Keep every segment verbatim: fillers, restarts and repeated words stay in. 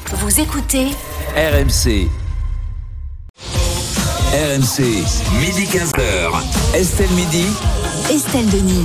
Vous écoutez R M C. R M C, midi quinze heures. Estelle Midi. Estelle Denis.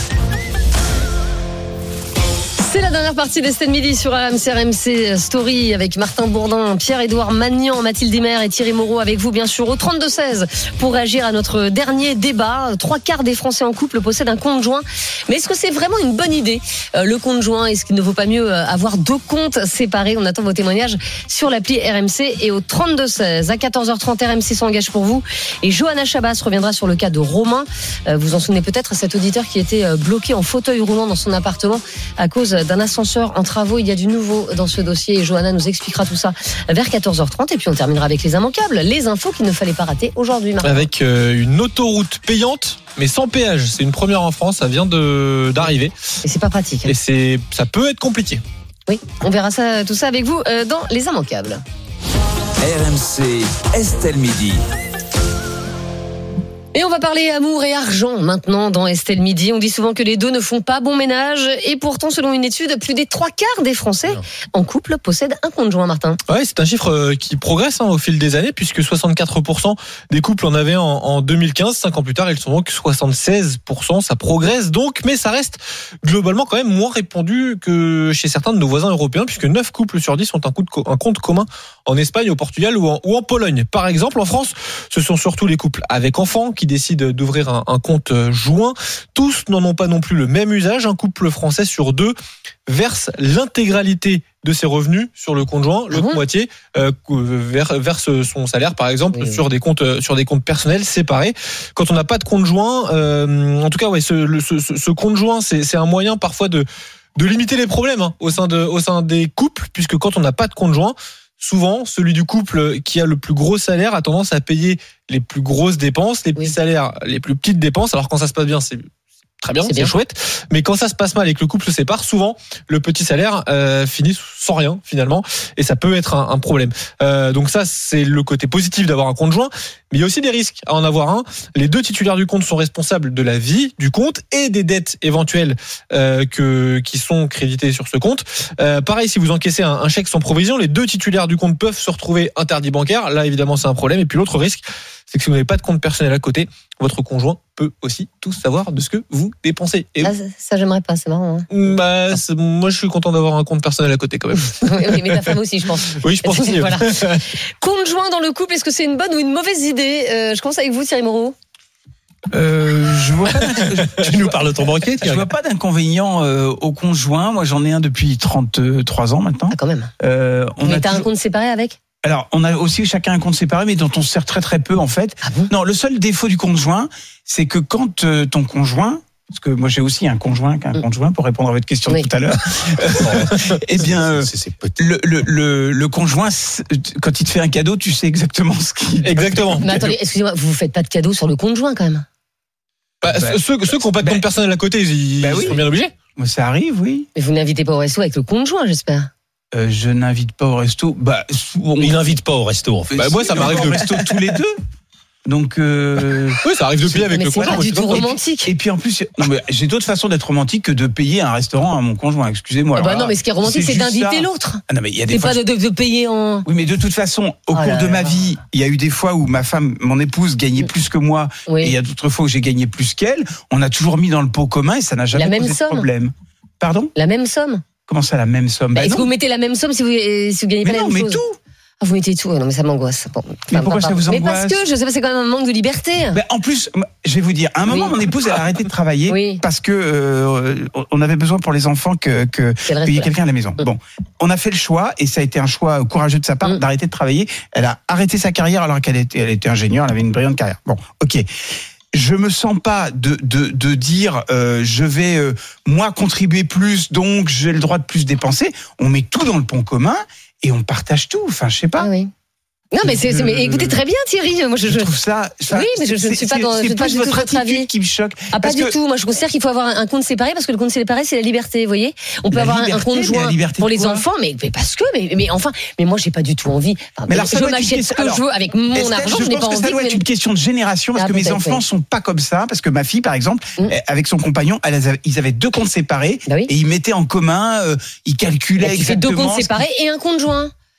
C'est la dernière partie d'Estelle Midi sur R M C, R M C Story avec Martin Bourdin, Pierre-Édouard Magnan, Mathilde Imer et Thierry Moreau avec vous bien sûr au trente-deux seize pour réagir à notre dernier débat. Trois quarts des Français en couple possèdent un compte joint. Mais est-ce que c'est vraiment une bonne idée, euh, le compte joint? Est-ce qu'il ne vaut pas mieux avoir deux comptes séparés? On attend vos témoignages sur l'appli R M C et au trente-deux seize. À quatorze heures trente, R M C s'engage pour vous. Et Johanna Chabas reviendra sur le cas de Romain. Euh, vous en souvenez peut-être, cet auditeur qui était bloqué en fauteuil roulant dans son appartement à cause d'un ascenseur en travaux. Il y a du nouveau dans ce dossier et Johanna nous expliquera tout ça vers quatorze heures trente et puis on terminera avec les immanquables, les infos qu'il ne fallait pas rater aujourd'hui. Martin. Avec euh, une autoroute payante mais sans péage, c'est une première en France, ça vient de d'arriver. Et c'est pas pratique. Hein. Et c'est ça peut être compliqué. Oui, on verra ça tout ça avec vous euh, dans les immanquables. R M C, Estelle Midi. Et on va parler amour et argent maintenant dans Estelle Midi. On dit souvent que les deux ne font pas bon ménage. Et pourtant, selon une étude, plus des trois quarts des Français en couple possèdent un compte joint, Martin. Ouais, c'est un chiffre qui progresse hein, au fil des années, puisque soixante-quatre pour cent des couples en avaient en, en deux mille quinze. Cinq ans plus tard, ils sont donc soixante-seize pour cent. Ça progresse donc, mais ça reste globalement quand même moins répandu que chez certains de nos voisins européens, puisque neuf couples sur dix ont un, coup de, un compte commun en Espagne, au Portugal ou en, ou en Pologne. Par exemple, en France, ce sont surtout les couples avec enfants qui décident d'ouvrir un, un compte joint. Tous n'en ont pas non plus le même usage. Un couple français sur deux verse l'intégralité de ses revenus sur le compte joint, l'autre mmh. moitié euh, verse son salaire par exemple oui. sur des comptes sur des comptes personnels séparés. Quand on n'a pas de compte joint, euh, en tout cas ouais, ce, le, ce, ce compte joint c'est, c'est un moyen parfois de de limiter les problèmes hein, au sein de au sein des couples, puisque quand on n'a pas de compte joint, souvent, celui du couple qui a le plus gros salaire a tendance à payer les plus grosses dépenses, les petits oui. salaires, les plus petites dépenses. Alors quand ça se passe bien, c'est très bien, c'est, c'est bien. chouette. Mais quand ça se passe mal et que le couple se sépare, souvent, le petit salaire euh, finit sans rien finalement. Et ça peut être un, un problème. Euh, donc ça, c'est le côté positif d'avoir un compte joint. Mais il y a aussi des risques à en avoir un. Les deux titulaires du compte sont responsables de la vie du compte et des dettes éventuelles euh, que, qui sont créditées sur ce compte. Euh, pareil, si vous encaissez un, un chèque sans provision, les deux titulaires du compte peuvent se retrouver interdits bancaires. Là, évidemment, c'est un problème. Et puis l'autre risque, c'est que si vous n'avez pas de compte personnel à côté, votre conjoint peut aussi tout savoir de ce que vous dépensez. Et ah, ça, j'aimerais pas, c'est marrant. Hein. Bah, c'est, moi, je suis content d'avoir un compte personnel à côté quand même. oui, oui, mais ta femme aussi, je pense. Oui, je pense aussi. Voilà. Compte joint dans le couple, est-ce que c'est une bonne ou une mauvaise idée? euh, Je commence avec vous, Thierry Moreau. Euh, je vois pas tu nous parles de ton banquier. Je vois pas d'inconvénient euh, au conjoint. Moi, j'en ai un depuis trente-trois ans maintenant. Ah, quand même. Euh, on mais a t'as toujours... un compte séparé avec? Alors, on a aussi chacun un compte séparé, mais dont on se sert très très peu en fait. Ah bon? Non, le seul défaut du compte joint, c'est que quand euh, ton conjoint, parce que moi j'ai aussi un conjoint, un mmh. conjoint pour répondre à votre question oui. tout à l'heure. eh bien, euh, c'est, c'est, c'est le, le, le, le conjoint, quand il te fait un cadeau, tu sais exactement ce qu'il. Exactement. Mais attendez, excusez-moi, vous ne faites pas de cadeau sur le compte joint quand même? Bah, bah, ceux, ceux qui n'ont pas de bah, compte personnel à côté, ils, bah, ils oui. sont bien obligés. Ça arrive, oui. Mais vous n'invitez pas au resto avec le compte joint, j'espère. Euh, je n'invite pas au resto. Bah, on... il n'invite pas au resto. En fait. Bah, moi, ça m'arrive de au resto tous les deux. Donc, euh... oui, ça arrive de payer avec mais le conjoint. C'est pas du tout romantique. Et puis en plus, non, mais j'ai d'autres façons d'être romantique que de payer un restaurant à mon conjoint. Excusez-moi. Ah bah non, mais ce qui est romantique, c'est, c'est d'inviter ça. L'autre. Ah non, mais il y a des c'est fois. pas de, de, de payer en. Oui, mais de toute façon, au oh cours là de là ma là. vie, il y a eu des fois où ma femme, mon épouse, gagnait plus que moi, oui. et il y a d'autres fois où j'ai gagné plus qu'elle. On a toujours mis dans le pot commun et ça n'a jamais la même posé somme. de problème. Pardon ? La même somme. Comment ça, la même somme ? Bah, bah Est-ce non. que vous mettez la même somme si vous, si vous gagnez mais pas non, la même mais chose ? tout. Ah, vous mettez tout, non mais ça m'angoisse. Bon, mais pourquoi ça vous angoisse ? Mais parce que je sais pas, c'est quand même un manque de liberté. Ben en plus, je vais vous dire, à un moment, oui. mon épouse elle a arrêté de travailler oui. parce que euh, on avait besoin pour les enfants que que qu'il y ait quelqu'un à la maison. Mmh. Bon, on a fait le choix et ça a été un choix courageux de sa part mmh. d'arrêter de travailler. Elle a arrêté sa carrière alors qu'elle était, elle était ingénieure, elle avait une brillante carrière. Bon, ok. Je me sens pas de de de dire euh, je vais euh, moi contribuer plus donc j'ai le droit de plus dépenser. On met tout dans le pont commun et on partage tout. Enfin, je sais pas. Ah oui. Non, mais, c'est, c'est, mais écoutez très bien, Thierry. Moi, je, je trouve ça, ça. Oui, mais je, je ne suis pas dans. C'est, c'est pas plus votre attitude qui me choque. Ah, pas du que... tout. Moi, je considère qu'il faut avoir un compte séparé parce que le compte séparé, c'est la liberté. Vous voyez, on peut la avoir liberté, un compte joint pour les enfants, mais, mais parce que, mais, mais enfin, mais moi, j'ai pas du tout envie. Enfin, mais alors, je m'achète ce que alors, je veux avec mon Estelle, argent. Je, je n'ai pas envie. Je pense que ça doit être une question de génération parce ah, que mes enfants sont pas comme ça. Parce que ma fille, par exemple, mm. avec son compagnon, ils avaient deux comptes séparés et ils mettaient en commun, ils calculaient exactement. Tu fais deux comptes séparés et un compte joint.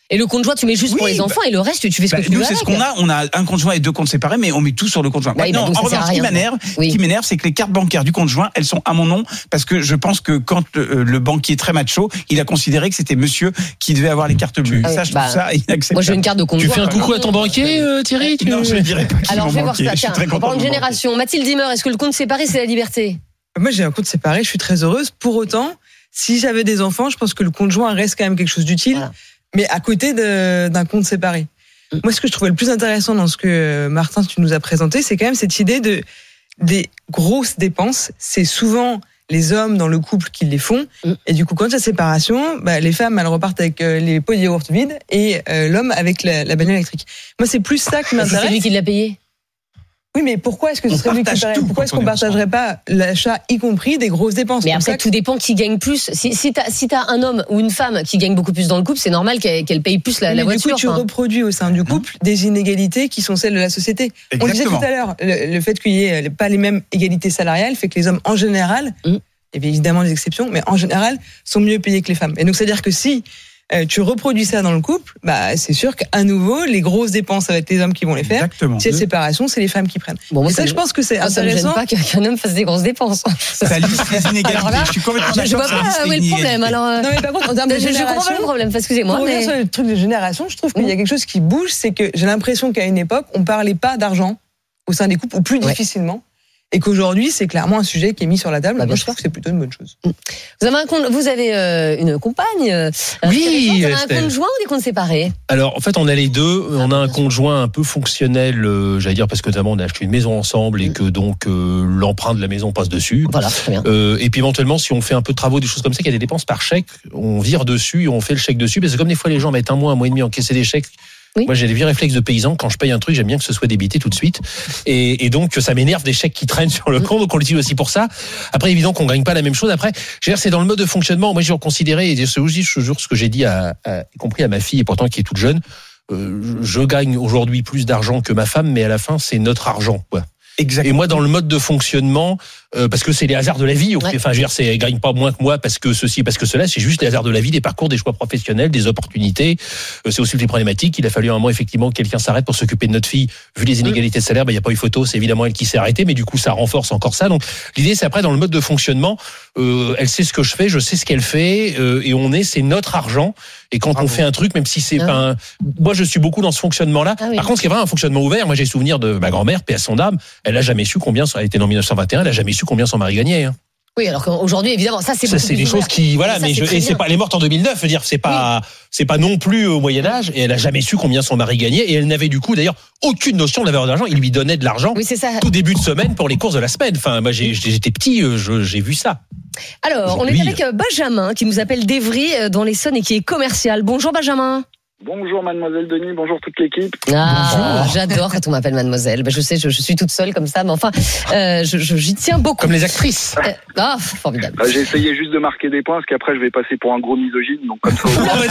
Et le conjoint, tu mets juste oui, pour les enfants bah, et le reste, tu fais ce bah, que tu nous, veux. Nous, c'est avec. ce qu'on a. On a un conjoint et deux comptes séparés, mais on met tout sur le conjoint. Bah, non, bah, donc, en revanche, ce qui m'énerve, oui. qui m'énerve, c'est que les cartes bancaires du conjoint, elles sont à mon nom, parce que je pense que quand le, le banquier très macho, il a considéré que c'était monsieur qui devait avoir les cartes bleues. Ah, ça, je bah, trouve ça inacceptable. Moi, j'ai une carte de conjoint. Tu fais un coucou à ton banquier, euh, Thierry tu... Non, je ne dirais pas. Alors, je vais voir ça. Tiens, on parle de génération. Mathilde Dimmer, est-ce que le compte séparé, c'est la liberté? Moi, j'ai un compte séparé. Je suis très heureuse. Pour autant, si j'avais des enfants, je pense que le conjoint reste quand même quelque chose d'utile. Voilà. Mais à côté de, d'un compte séparé. Mmh. Moi, ce que je trouvais le plus intéressant dans ce que, Martin, tu nous as présenté, c'est quand même cette idée de des grosses dépenses. C'est souvent les hommes dans le couple qui les font. Mmh. Et du coup, quand il y a séparation, bah, les femmes, elles repartent avec euh, les pots de yaourt vides et euh, l'homme avec la, la bagnole électrique. Moi, c'est plus ça qui m'intéresse. C'est lui qui l'a payé. Oui, mais pourquoi est-ce que ce serait lui qui paierait ? Pourquoi est-ce qu'on partagerait pas l'achat, y compris des grosses dépenses ? Mais après, tout dépend qui gagne plus. Si, si t'as, si t'as un homme ou une femme qui gagne beaucoup plus dans le couple, c'est normal qu'elle, qu'elle paye plus la, la voiture. Du coup, tu enfin. reproduis au sein du couple mmh. des inégalités qui sont celles de la société. Exactement. On le disait tout à l'heure, le, le fait qu'il y ait pas les mêmes égalités salariales fait que les hommes, en général, mmh. et bien évidemment des exceptions, mais en général, sont mieux payés que les femmes. Et donc, c'est-à-dire que si Euh, tu reproduis ça dans le couple, bah c'est sûr qu'à nouveau les grosses dépenses ça va être les hommes qui vont les faire. Exactement. Si il y a séparation, c'est les femmes qui prennent. Bon, moi, et ça, je pense que c'est moi, intéressant. Ça me gêne pas qu'un homme fasse des grosses dépenses. Ça liste les inégalités. Là, je suis complètement d'accord. Je vois pas où est le problème. Alors, euh... non mais par contre, en termes de je, génération, je comprends pas le problème. Excusez-moi. Pour mais... revenir sur le truc de génération, je trouve qu'il mmh. y a quelque chose qui bouge, c'est que j'ai l'impression qu'à une époque, on parlait pas d'argent au sein des couples, ou plus ouais. difficilement. Et qu'aujourd'hui, c'est clairement un sujet qui est mis sur la table. Bah, moi, je trouve que c'est plutôt une bonne chose. Vous avez, un compte, vous avez euh, une compagne euh, Oui. Vous avez un compte joint ou des comptes séparés ? Alors, en fait, on a les deux. On a un compte joint un peu fonctionnel, euh, j'allais dire, parce que notamment, on a acheté une maison ensemble et que donc euh, l'emprunt de la maison passe dessus. Voilà, très bien. Euh, et puis, éventuellement, si on fait un peu de travaux, des choses comme ça, qu'il y a des dépenses par chèque, on vire dessus et on fait le chèque dessus. Parce que comme des fois, les gens mettent un mois, un mois et demi à encaisser des chèques. Oui. Moi, j'ai des vieux réflexes de paysan. Quand je paye un truc, j'aime bien que ce soit débité tout de suite. Et, et donc, ça m'énerve des chèques qui traînent sur le compte. Donc, on l'utilise aussi pour ça. Après, évidemment qu'on gagne pas la même chose. Après, je veux dire, c'est dans le mode de fonctionnement. Moi, j'ai considéré, et c'est aussi toujours ce que j'ai dit à, à, y compris à ma fille, et pourtant qui est toute jeune, euh, je gagne aujourd'hui plus d'argent que ma femme, mais à la fin, c'est notre argent, quoi. Exactement. Et moi, dans le mode de fonctionnement, euh, parce que c'est les hasards de la vie. Ouais. Enfin, je veux dire, c'est, elle gagne pas moins que moi parce que ceci, parce que cela. C'est juste les hasards de la vie, des parcours, des choix professionnels, des opportunités. Euh, c'est aussi des problématiques. Il a fallu un moment effectivement que quelqu'un s'arrête pour s'occuper de notre fille. Vu les inégalités de salaire, ben il y a pas eu photo. C'est évidemment elle qui s'est arrêtée, mais du coup, ça renforce encore ça. Donc, l'idée, c'est après dans le mode de fonctionnement. Euh, elle sait ce que je fais, je sais ce qu'elle fait, euh, et on est, c'est notre argent. Et quand Bravo. on fait un truc, même si c'est ah. pas un... Moi, je suis beaucoup dans ce fonctionnement-là. Ah oui. Par contre, ce qui est vraiment un fonctionnement ouvert, moi, j'ai souvenir de ma grand-mère, paix à son âme, elle a jamais su combien, elle était née en dix-neuf cent vingt et un, elle a jamais su combien son mari gagnait. Hein. Oui, alors qu'aujourd'hui, évidemment, ça, c'est ça, c'est des ouvert. choses qui, voilà, ça, mais je, et c'est pas, elle est morte en deux mille neuf, je veux dire, c'est pas, oui. c'est pas non plus au Moyen-Âge, et elle a jamais su combien son mari gagnait, et elle n'avait du coup, d'ailleurs, aucune notion de la valeur d'argent. Il lui donnait de l'argent. Oui, c'est ça. Tout début de semaine pour les courses de la semaine. Enfin, moi, j'ai, j'étais petit, je, j'ai vu ça. Alors, on est avec Benjamin, qui nous appelle d'Evry, dans l'Essonne, et qui est commercial. Bonjour, Benjamin. Bonjour Mademoiselle Denis, bonjour toute l'équipe. Ah, bonjour. J'adore quand on m'appelle Mademoiselle. Ben, je sais, je, je suis toute seule comme ça, mais enfin, euh, je, je, j'y tiens beaucoup. Comme les actrices. Euh, ah, formidable. Bah, j'ai essayé juste de marquer des points, parce qu'après je vais passer pour un gros misogyne, donc comme ça. Aïe,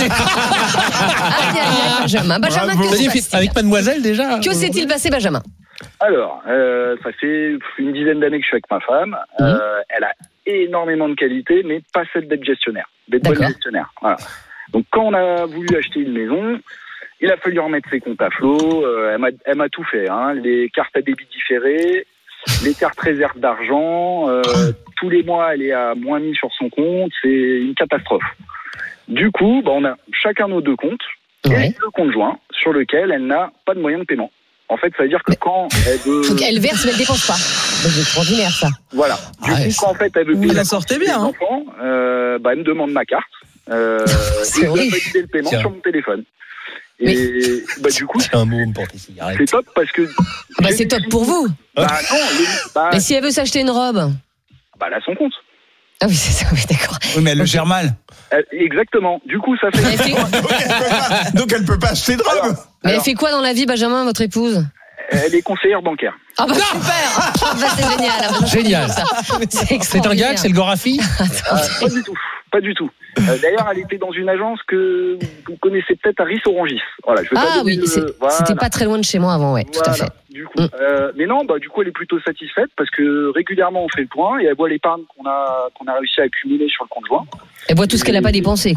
aïe, aïe, Benjamin. Benjamin, que se passe-t-il ? Avec Mademoiselle déjà. Que s'est-il passé, Benjamin ? Alors, euh, ça fait une dizaine d'années que je suis avec ma femme. Mmh. Euh, elle a énormément de qualités, mais pas celle d'être gestionnaire, d'être bonne gestionnaire. Voilà. Donc quand on a voulu acheter une maison, il a fallu remettre ses comptes à flot. Euh, elle, m'a, elle m'a tout fait, hein. Les cartes à débit différées, les cartes réserves d'argent. Euh, tous les mois, elle est à moins mis sur son compte. C'est une catastrophe. Du coup, bah, on a chacun nos deux comptes ouais. et le compte joint sur lequel elle n'a pas de moyen de paiement. En fait, ça veut dire que mais quand elle veut... Donc elle verse, mais elle dépense pas. C'est extraordinaire, ça. Voilà. Du ah, coup, quand en fait elle veut payer la sortait bien, hein. enfants, euh, bah, elle me demande ma carte. Euh, c'est et je dois valider le paiement Tiens. sur mon téléphone. Et mais... bah, du coup, c'est un mot pour tes cigarettes. C'est top parce que. Bah, c'est top pour vous. Bah, non, les... bah... Mais si elle veut s'acheter une robe. Bah, elle a son compte. Ah oui, c'est ça, oui, d'accord. Oui, mais elle le gère mal. Euh, exactement. Du coup, ça fait. Elle fait... donc, elle peut pas... donc, elle peut pas acheter de robe. Alors, mais alors... elle fait quoi dans la vie, Benjamin, votre épouse ? Elle est conseillère bancaire. Ah bah super. Ah bah c'est génial. Génial. C'est, c'est un gag, c'est le Gorafi euh, Pas du tout, pas du tout. Euh, d'ailleurs, elle était dans une agence que vous connaissez peut-être à Ris-Orangis. Voilà, je veux ah pas oui, le... c'est... voilà. c'était pas très loin de chez moi avant, ouais, voilà, tout à fait. Du coup, mm. euh, mais non, bah du coup, elle est plutôt satisfaite parce que régulièrement on fait le point et elle voit l'épargne qu'on a qu'on a réussi à accumuler sur le compte joint. Elle voit tout ce qu'elle n'a pas dépensé, quoi.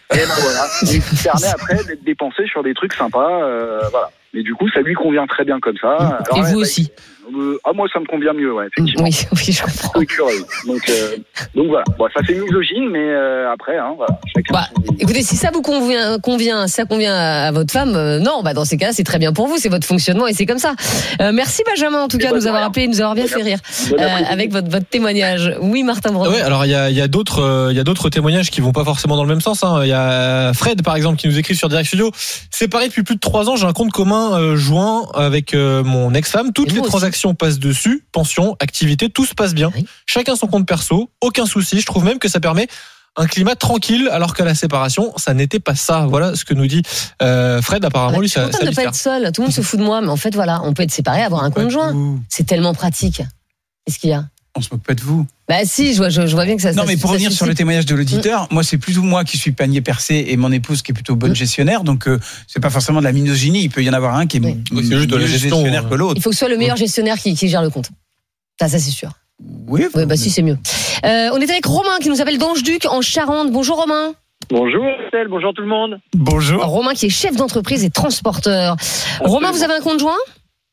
Et ben voilà, et qui permet après d'être dépensé sur des trucs sympas, euh, voilà. Et du coup, ça lui convient très bien comme ça. Alors, et vous bah, aussi. Euh, ah, moi, ça me convient mieux, ouais, effectivement. Oui, oui, je comprends. Donc, euh, donc voilà. Bon, ça fait misogyne, mais euh, après, hein, voilà. Chacun bah, son... Écoutez, si ça vous convient, convient, ça convient à votre femme, euh, non, bah dans ces cas-là, c'est très bien pour vous, c'est votre fonctionnement et c'est comme ça. Euh, merci Benjamin, en tout cas, de nous avoir appelé, de nous avoir bien fait rire euh, avec votre, votre témoignage. Oui, Martin Bourdin. Oui, alors il y a, il y a d'autres, euh, il y a d'autres témoignages qui vont pas forcément dans le même sens. Hein. Il y a Fred, par exemple, qui nous écrit sur Direct Studio. Séparé depuis plus de trois ans, j'ai un compte commun euh, joint avec euh, mon ex-femme. Toutes les transactions aussi. Passent dessus. Pension, activité, tout se passe bien. Oui. Chacun son compte perso, aucun souci. Je trouve même que ça permet un climat tranquille, alors qu'à la séparation, ça n'était pas ça. Voilà ce que nous dit euh, Fred. Apparemment, ah, lui, ça. Je suis contente de pas être seul. Tout le monde se fout de moi, mais en fait, voilà, on peut être séparé, avoir un compte joint. C'est tellement pratique. Qu'est-ce qu'il y a ? On se moque pas de vous. Bah si, je vois, je, je vois bien que ça. Non, ça, mais pour ça revenir suscite. sur le témoignage de l'auditeur, mmh. moi c'est plus ou moi qui suis panier percé et mon épouse qui est plutôt bonne mmh. gestionnaire, donc euh, c'est pas forcément de la misogynie. Il peut y en avoir un qui est oui. m- c'est juste de la gestion, gestionnaire que l'autre. Il faut que ce soit le meilleur gestionnaire qui, qui gère le compte. Ça, ça c'est sûr. Oui. Oui, bah si c'est mieux. Euh, on est avec Romain qui nous appelle d'Angeduc en Charente. Bonjour Romain. Bonjour Estelle, bonjour tout le monde. Bonjour. Romain qui est chef d'entreprise et transporteur. Absolument. Romain, vous avez un compte joint ?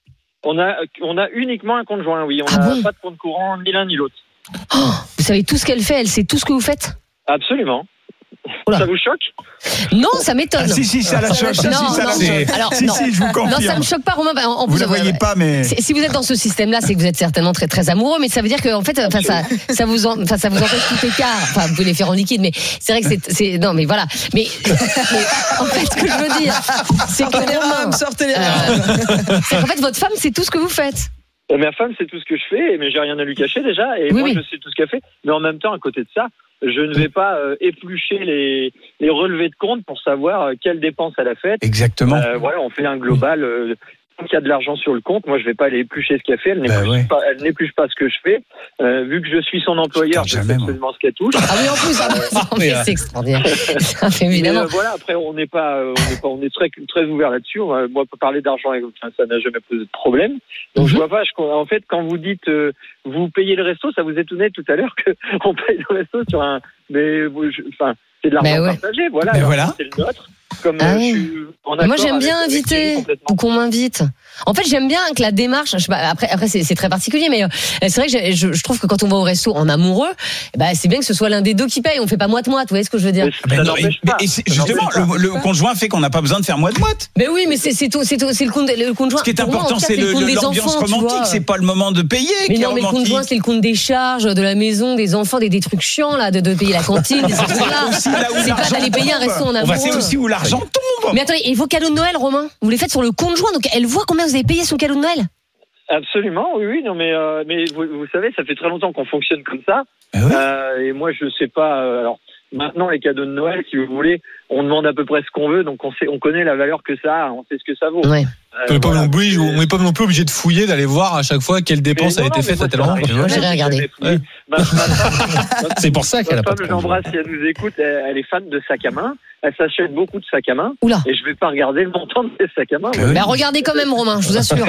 On a, on a uniquement un compte joint, oui. On n'a ah bon pas de compte courant, ni l'un ni l'autre. Oh, vous savez tout ce qu'elle fait, elle sait tout ce que vous faites ? Absolument. Oula. Ça vous choque ? Non, ça m'étonne. Ah, si, si, ça la choque. Non, non, ça la choque. Alors, si, non. si, je vous confirme. Non, ça me choque pas, Romain. En, en vous plus, la voyez euh, pas, mais si vous êtes dans ce système-là, c'est que vous êtes certainement très, très amoureux. Mais ça veut dire que, en fait, enfin, ça, ça vous, en, enfin, ça vous empêche tout écart. Enfin, vous pouvez les faire en liquide, mais c'est vrai que c'est, c'est non, mais voilà. Mais, mais en fait, ce que je veux dire, c'est que Romain, sortez les euh, c'est qu'en fait, votre femme, c'est tout ce que vous faites. Et ma femme, c'est tout ce que je fais, mais j'ai rien à lui cacher déjà. Et oui, moi, oui. je sais tout ce qu'elle fait. Mais en même temps, à côté de ça, je ne vais pas euh, éplucher les, les relevés de compte pour savoir euh, quelles dépenses elle a faites. Exactement. Euh, voilà, on fait un global. Euh, quand il y a de l'argent sur le compte, moi, je ne vais pas aller éplucher ce qu'elle fait. Elle n'épluche, bah ouais. pas, elle n'épluche pas ce que je fais. Euh, vu que je suis son employeur, je sais absolument ce qu'elle touche. Ah oui, en plus, ah, mais c'est extraordinaire. Évidemment. Mais, euh, voilà, après, on n'est pas, euh, on est pas, on est très, très ouvert là-dessus. Euh, moi, parler d'argent, enfin, ça n'a jamais posé de problème. Donc, mm-hmm. je vois pas. Je, en fait, quand vous dites, euh, vous payez le resto, ça vous étonnait tout à l'heure qu'on paye le resto sur un, mais, enfin, c'est de l'argent ouais. partagé, voilà. Alors, voilà. C'est le nôtre. Comme ah euh, oui. je suis en accord moi j'aime bien avec, inviter avec ou qu'on m'invite. En fait j'aime bien que la démarche. Je sais pas, après après c'est, c'est très particulier, mais euh, c'est vrai que je, je trouve que quand on va au resto en amoureux, bah c'est bien que ce soit l'un des deux qui paye. On fait pas moite moite. Vous voyez ce que je veux dire ? Mais ça non, n'empêche et, pas. et c'est, justement, le, le conjoint fait qu'on n'a pas besoin de faire moite moite. Mais oui, mais c'est c'est tout, c'est, tout, c'est le compte le conjoint. Ce qui est Pour important, moi, cas, c'est, c'est le, le, des l'ambiance enfants, romantique. C'est pas le moment de payer. Mais qui non, est mais le romantique. conjoint, c'est le compte des charges de la maison, des enfants, des, des trucs chiants là, de, de payer la cantine, des trucs là. C'est là où C'est pas l'argent d'aller payer un tombe. resto en amoureux. On va c'est aussi où l'argent tombe. Mais attendez, et vos cadeaux de Noël, Romain, vous les faites sur le compte joint, donc elle voit combien vous avez payé son cadeau de Noël ? Absolument, oui, oui, non, mais, euh, mais vous, vous savez, ça fait très longtemps qu'on fonctionne comme ça. Ah oui. euh, et moi, je sais pas. Euh, alors, maintenant, les cadeaux de Noël, si vous voulez, on demande à peu près ce qu'on veut, donc on sait, on connaît la valeur que ça a, on sait ce que ça vaut. Ouais. Euh, on n'est pas, voilà. non pas non plus obligé de fouiller, d'aller voir à chaque fois quelle dépense non, a été non, faite moi, à tel moment. Moi, j'ai rien regardé. Ouais. Ma, ma femme, C'est pour ça qu'elle a ma pas femme, de je l'embrasse si elle nous écoute, elle, elle est fan de sacs à main. Elle s'achète beaucoup de sacs à main. Oula. Et je vais pas regarder le montant de ces sacs à main. Oui. Bah regardez quand même Romain, je vous assure.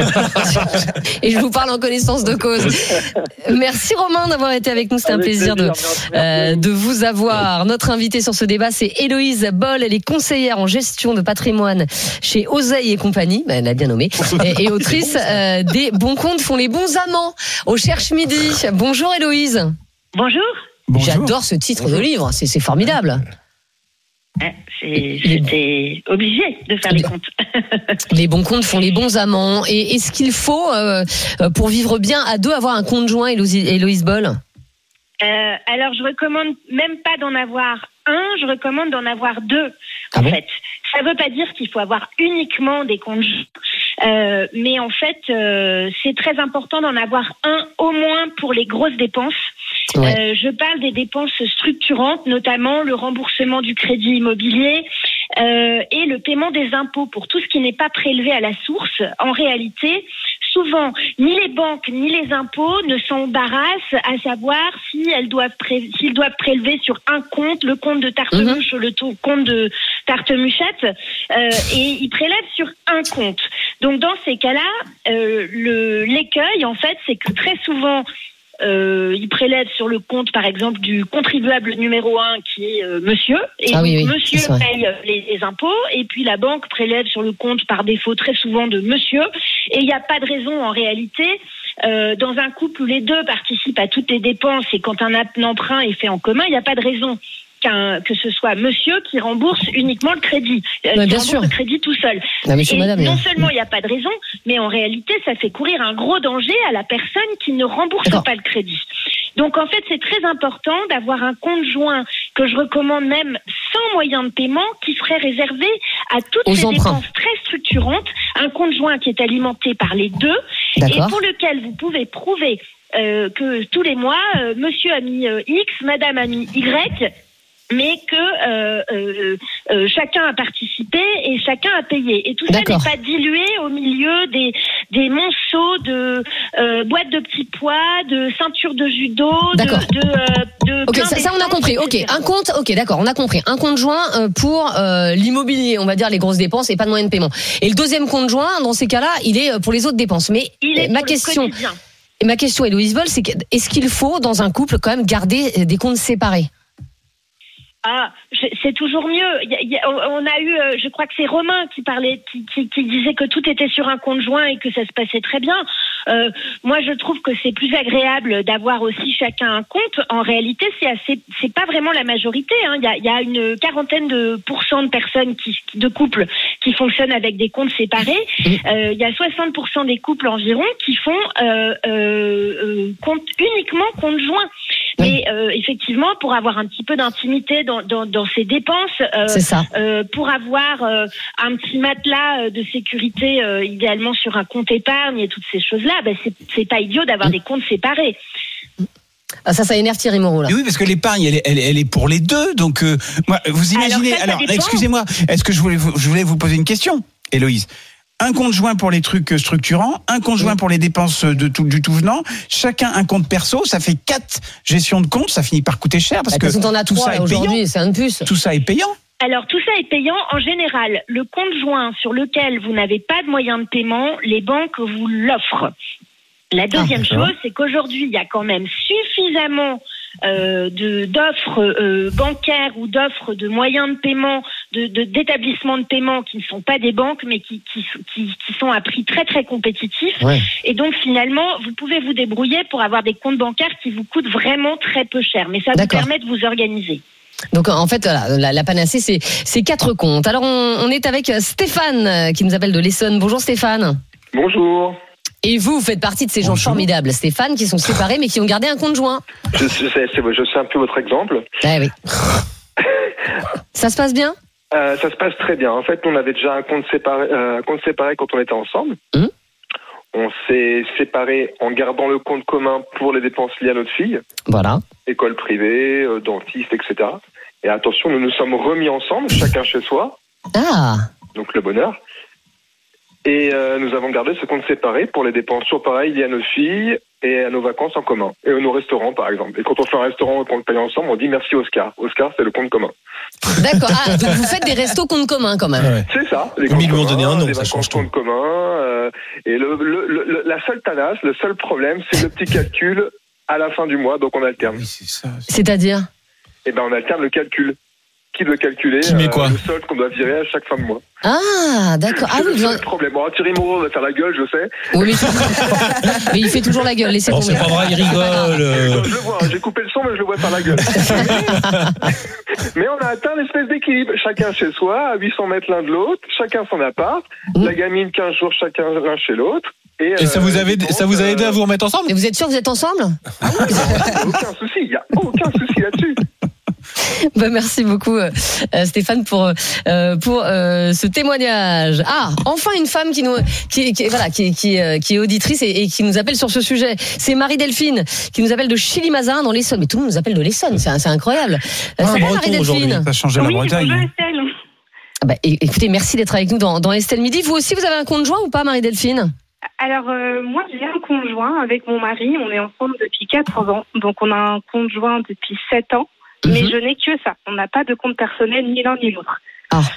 Et je vous parle en connaissance de cause. Merci Romain d'avoir été avec nous, c'était un Avec plaisir, plaisir, de, merci, euh, de vous avoir. Notre invitée sur ce débat, c'est Héloïse Boll, elle est conseillère en gestion de patrimoine chez Oseille et compagnie, bah, elle l'a bien nommé, et, et autrice euh, des Bons comptes font les bons amants au Cherche Midi. Bonjour Héloïse. Bonjour. Bonjour. J'adore ce titre de livre, c'est, c'est formidable. C'est, c'était obligé de faire les comptes. Les bons comptes font les bons amants. Et est-ce qu'il faut, euh, pour vivre bien à deux, avoir un compte joint, Héloïse Boll ? Euh, alors, je recommande même pas d'en avoir un, je recommande d'en avoir deux, Ah en bon fait. Ça veut pas dire qu'il faut avoir uniquement des comptes joints. Euh, mais en fait, euh, c'est très important d'en avoir un au moins pour les grosses dépenses. Ouais. Euh, je parle des dépenses structurantes, notamment le remboursement du crédit immobilier euh, et le paiement des impôts pour tout ce qui n'est pas prélevé à la source. En réalité, souvent, ni les banques ni les impôts ne s'embarrassent à savoir si elles doivent pré- s'ils doivent prélever sur un compte, le compte de Tartemouche mmh. ou le to- compte de Tartemuchette, euh, et ils prélèvent sur un compte. Donc dans ces cas-là, euh, le, l'écueil, en fait, c'est que très souvent, euh, il prélève sur le compte, par exemple, du contribuable numéro un qui est euh, monsieur, et ah, donc oui, oui, monsieur paye les, les impôts, et puis la banque prélève sur le compte par défaut très souvent de monsieur, et il n'y a pas de raison en réalité. Euh, dans un couple où les deux participent à toutes les dépenses et quand un emprunt est fait en commun, il n'y a pas de raison qu'un, que ce soit monsieur qui rembourse uniquement le crédit, euh, ouais, qui bien rembourse sûr. le crédit tout seul. Non, et madame, non hein. seulement il n'y a pas de raison, mais en réalité, ça fait courir un gros danger à la personne qui ne rembourse D'accord. pas le crédit. Donc en fait, c'est très important d'avoir un compte joint que je recommande même sans moyen de paiement qui serait réservé à toutes Aux ces emprunts. dépenses très structurantes, un compte joint qui est alimenté par les deux D'accord. et pour lequel vous pouvez prouver euh, que tous les mois, euh, monsieur a mis euh, X, madame a mis Y, mais que euh, euh, euh, chacun a participé et chacun a payé. Et tout ça D'accord. n'est pas dilué au milieu des, des monceaux de euh, boîtes de petits pois, de ceintures de judo, D'accord. de... de, euh, de Ok, plein ça, ça on a d'essences, compris. et Ok, cetera. un compte. Ok, d'accord, on a compris. Un compte joint euh, pour euh, l'immobilier, on va dire les grosses dépenses et pas de moyens de paiement. Et le deuxième compte joint, dans ces cas-là, il est pour les autres dépenses. Mais Il est ma pour le question, quotidien. et ma question, Héloïse Boll, c'est que, est-ce qu'il faut dans un couple quand même garder des comptes séparés? Ah, je- c'est toujours mieux. Il y a- il y a- on a eu, euh, je crois que c'est Romain qui parlait, qui, qui, qui disait que tout était sur un compte joint et que ça se passait très bien. Euh, moi, je trouve que c'est plus agréable d'avoir aussi chacun un compte. En réalité, c'est assez, c'est pas vraiment la majorité. Hein. Il y a, il y a une quarantaine de pourcents de personnes qui, de couples qui fonctionnent avec des comptes séparés. Euh, il y a soixante pour cent des couples environ qui font euh, euh, euh, compte uniquement compte joint. Mais euh, effectivement, pour avoir un petit peu d'intimité dans, dans, dans ces dépenses, euh, C'est ça. euh, pour avoir euh, un petit matelas euh, de sécurité, euh, idéalement sur un compte épargne et toutes ces choses-là, ben c'est, c'est pas idiot d'avoir des comptes séparés. Ah, ça, ça énerve Thierry Moreau là. Et oui, parce que l'épargne, elle est, elle, est- elle est pour les deux. Donc, euh, moi, vous imaginez. Alors, ça, ça Alors, dépend. excusez-moi. Est-ce que je voulais, vous, je voulais vous poser une question, Héloïse? Un compte joint pour les trucs structurants, un compte joint pour les dépenses de tout, du tout venant, chacun un compte perso, ça fait quatre gestions de compte, ça finit par coûter cher parce Parce que que t'en as tout trois ça est aujourd'hui, payant. c'est un de plus. Tout ça est payant. Alors tout ça est payant en général. Le compte joint sur lequel vous n'avez pas de moyen de paiement, les banques vous l'offrent. La deuxième Ah, d'accord. chose, c'est qu'aujourd'hui, il y a quand même suffisamment euh, de, d'offres euh, bancaires ou d'offres de moyens de paiement, de, de, d'établissements de paiement qui ne sont pas des banques, mais qui, qui, qui, qui sont à prix très très compétitifs. Ouais. Et donc finalement, vous pouvez vous débrouiller pour avoir des comptes bancaires qui vous coûtent vraiment très peu cher. Mais ça vous D'accord. permet de vous organiser. Donc en fait, voilà, la, la panacée, c'est, c'est quatre comptes. Alors on, on est avec Stéphane euh, qui nous appelle de l'Essonne. Bonjour Stéphane. Bonjour. Et vous, vous faites partie de ces gens Bonjour. formidables, Stéphane, qui sont séparés mais qui ont gardé un compte joint. Je, je, sais, c'est- je sais un peu votre exemple. Ah oui. Ça se passe bien? Euh, ça se passe très bien. En fait, on avait déjà un compte séparé, euh, un compte séparé quand on était ensemble. Hum. On s'est séparés en gardant le compte commun pour les dépenses liées à notre fille, Voilà. école privée, euh, dentiste, et cetera. Et attention, nous nous sommes remis ensemble, chacun chez soi, Ah, donc le bonheur. Et euh, nous avons gardé ce compte séparé pour les dépenses toujours pareilles liées à nos filles et à nos vacances en commun. Et à nos restaurants, par exemple. Et quand on fait un restaurant et qu'on le paye ensemble, on dit merci Oscar. Oscar, c'est le compte commun. d'accord. Ah, donc vous faites des restos compte commun quand même. Ouais. C'est ça. Les Comme comptes ils lui ont communs, donné un nom, les ça vacances change tout. compte commun. euh, et le, le, le- la seule tanasse, le seul problème, c'est le petit calcul à la fin du mois. Donc on alterne. Oui, c'est ça. C'est-à-dire? Et ben on alterne le calcul. Qui doit calculer Qui met quoi le solde qu'on doit virer à chaque fin de mois. Ah, d'accord. Ah c'est oui, le vous en- seul problème. Bon, Thierry Moreau va faire la gueule, je sais. oui, mais... mais il fait toujours la gueule. Laissez Non, tomber. c'est pas vrai, il rigole. euh. Je le vois, hein, j'ai coupé le son, mais je le vois faire la gueule. Mais on a atteint l'espèce d'équilibre. Chacun chez soi, à huit cents mètres l'un de l'autre, chacun son appart, Mmh. la gamine quinze jours chacun l'un chez l'autre. Et, Et ça euh, vous, avez, les ça vous a dépenses, aidé à vous remettre ensemble? Mais vous êtes sûr que vous êtes ensemble? Il n'y a aucun souci, il n'y a aucun souci là-dessus. Bah, merci beaucoup euh, Stéphane pour euh, pour euh, ce témoignage. Ah, enfin une femme qui nous qui, qui voilà qui qui, euh, qui est auditrice et, et qui nous appelle sur ce sujet. C'est Marie-Delphine qui nous appelle de Chili-Mazin dans l'Essonne. Mais tout le monde nous appelle de l'Essonne, c'est c'est incroyable. Ah, ça va breton Marie-Delphine? aujourd'hui. Ça a changé la Oui, Bretagne. bonjour Estelle. Ah bah, é- écoutez, merci d'être avec nous dans, dans Estelle Midi. Vous aussi, vous avez un compte joint ou pas, Marie-Delphine? Alors, euh, moi, j'ai un conjoint avec mon mari. On est ensemble depuis quatre ans. Donc, on a un compte joint depuis sept ans. Mais Mhm. je n'ai que ça. On n'a pas de compte personnel, ni l'un ni l'autre. Ah.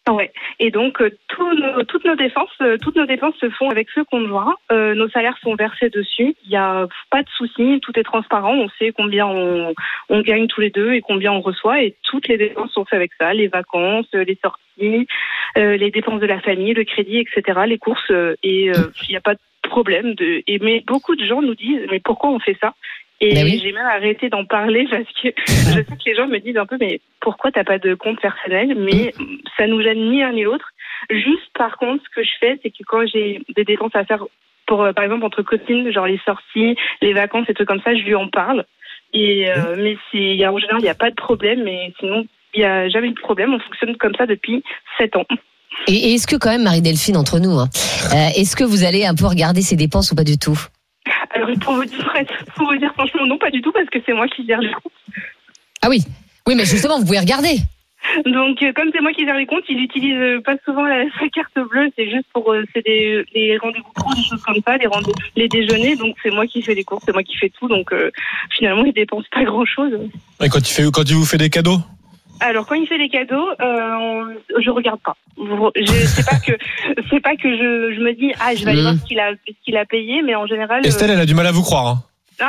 Ouais. Et donc euh, tous nos, toutes nos dépenses, euh, toutes nos dépenses se font avec ce conjoint. Euh, nos salaires sont versés dessus. Il y a pas de souci, tout est transparent. On sait combien on, on gagne tous les deux et combien on reçoit. Et toutes les dépenses sont faites avec ça. Les vacances, les sorties, euh, les dépenses de la famille, le crédit, et cetera. Les courses. Euh, et il euh, n'y a pas de problème. De, et mais beaucoup de gens nous disent mais pourquoi on fait ça? Et ben oui. J'ai même arrêté d'en parler parce que je sais que les gens me disent un peu mais pourquoi t'as pas de compte personnel? Mais ça nous gêne ni l'un ni l'autre. Juste par contre, ce que je fais, c'est que quand j'ai des dépenses à faire pour, par exemple, entre copines, genre les sorties, les vacances et trucs comme ça, je lui en parle. Et euh, mais c'est, en général, il n'y a pas de problème. Mais sinon, il n'y a jamais eu de problème. On fonctionne comme ça depuis sept ans. Et, et est-ce que quand même, Marie-Delphine, entre nous, hein, euh, est-ce que vous allez un peu regarder ces dépenses ou pas du tout? Alors, pour vous, dire, pour vous dire franchement, non, pas du tout, parce que c'est moi qui gère les comptes. Ah oui, oui, mais justement, vous pouvez regarder. Donc, euh, comme c'est moi qui gère les comptes, il utilise euh, pas souvent la, sa carte bleue. C'est juste pour euh, c'est des les rendez-vous pro, des choses comme ça, les rendez les déjeuners. Donc, c'est moi qui fais les courses, c'est moi qui fais tout. Donc, euh, finalement, il dépense pas grand-chose. Et quand il fait, quand il vous fait des cadeaux? Alors quand il fait des cadeaux, euh, je regarde pas. Je sais pas que c'est pas que je, je me dis ah je vais aller mmh. voir ce qu'il a ce qu'il a payé, mais en général. Estelle, euh... elle a du mal à vous croire. Hein. Ah,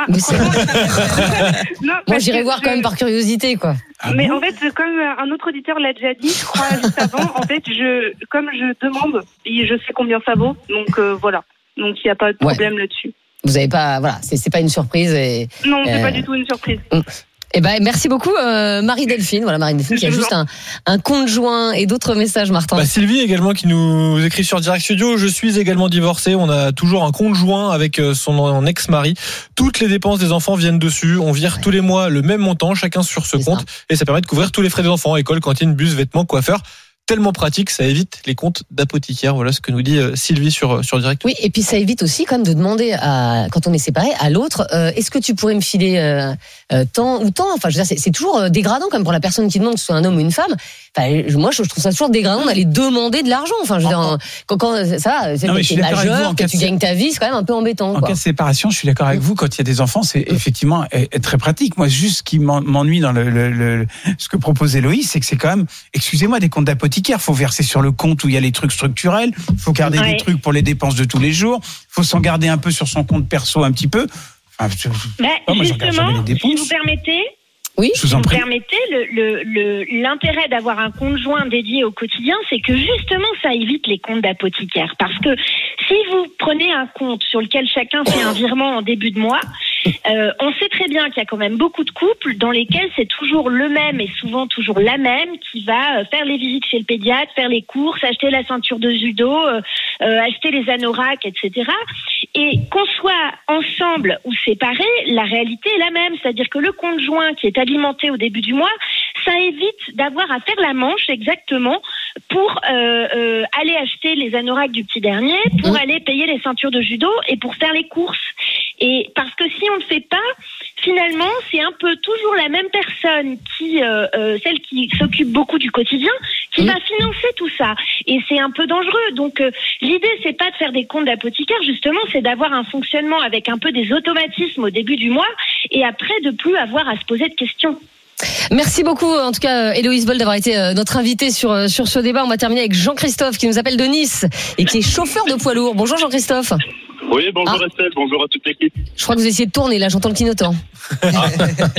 non, moi j'irai voir je... quand même par curiosité quoi. Ah mais bon en fait comme un autre auditeur l'a déjà dit, je crois juste avant, en fait je comme je demande, je sais combien ça vaut, donc euh, voilà. Donc il y a pas de problème ouais. là-dessus. Vous avez pas voilà, c'est c'est pas une surprise et. Non, c'est euh... pas du tout une surprise. Mmh. Eh ben, merci beaucoup, euh, Marie-Delphine. Voilà, Marie-Delphine qui a juste un, un compte joint et d'autres messages, Martin. Bah, Sylvie également qui nous écrit sur Direct Studio. Je suis également divorcé. On a toujours un compte joint avec son ex-mari. Toutes les dépenses des enfants viennent dessus. On vire ouais. tous les mois le même montant, chacun sur ce C'est compte. Ça. Et ça permet de couvrir tous les frais des enfants. École, cantine, bus, vêtements, coiffeur. Tellement pratique, ça évite les comptes d'apothicaire. Voilà ce que nous dit Sylvie sur sur Direct. Oui, et puis ça évite aussi quand même de demander à quand on est séparé à l'autre, euh, est-ce que tu pourrais me filer euh, euh, tant ou tant. Enfin, je veux dire, c'est, c'est toujours dégradant quand même pour la personne qui demande, que ce soit un homme ou une femme. Enfin, moi, je trouve ça toujours dégradant d'aller demander de l'argent. Enfin, je veux dire, quand, quand ça, c'est que tu es majeur, que tu gagnes ta vie, c'est quand même un peu embêtant. En quoi. cas de séparation, je suis d'accord avec vous. Quand il y a des enfants, c'est effectivement très pratique. Moi, juste ce qui m'ennuie dans le, le, le ce que propose Héloïse, c'est que c'est quand même, excusez-moi, des comptes d'apothicaire. Faut verser sur le compte où il y a les trucs structurels. Faut garder ouais. des trucs pour les dépenses de tous les jours. Faut s'en garder un peu sur son compte perso un petit peu. Enfin, je, bah, pas, moi, justement, si vous permettez. Oui, si vous permettez, le, le, le, l'intérêt d'avoir un compte joint dédié au quotidien, c'est que justement, ça évite les comptes d'apothicaire. Parce que si vous prenez un compte sur lequel chacun fait un virement en début de mois, euh, on sait très bien qu'il y a quand même beaucoup de couples dans lesquels c'est toujours le même et souvent toujours la même qui va faire les visites chez le pédiatre, faire les courses, acheter la ceinture de judo, euh, euh, acheter les anoraks, et cetera. Et qu'on soit ensemble ou séparés, la réalité est la même. C'est-à-dire que le compte joint qui est alimenté au début du mois, ça évite d'avoir à faire la manche exactement pour euh, euh, aller acheter les anoraks du petit dernier, pour mmh. aller payer les ceintures de judo et pour faire les courses. Et parce que si on ne le fait pas, finalement, c'est un peu toujours la même personne qui, euh, euh, celle qui s'occupe beaucoup du quotidien, qui mmh. va financer tout ça. Et c'est un peu dangereux. Donc, euh, l'idée, c'est pas de faire des comptes d'apothicaire, justement, c'est d'avoir un fonctionnement avec un peu des automatismes au début du mois et après de plus avoir à se poser de questions. Merci beaucoup, en tout cas, Héloïse Boll, d'avoir été notre invitée sur, sur ce débat. On va terminer avec Jean-Christophe, qui nous appelle de Nice et qui est chauffeur de poids lourd. Bonjour Jean-Christophe. Oui, bonjour ah. Estelle, bonjour à toute l'équipe. Je crois que vous essayez de tourner, là, j'entends le clignotant. Ah,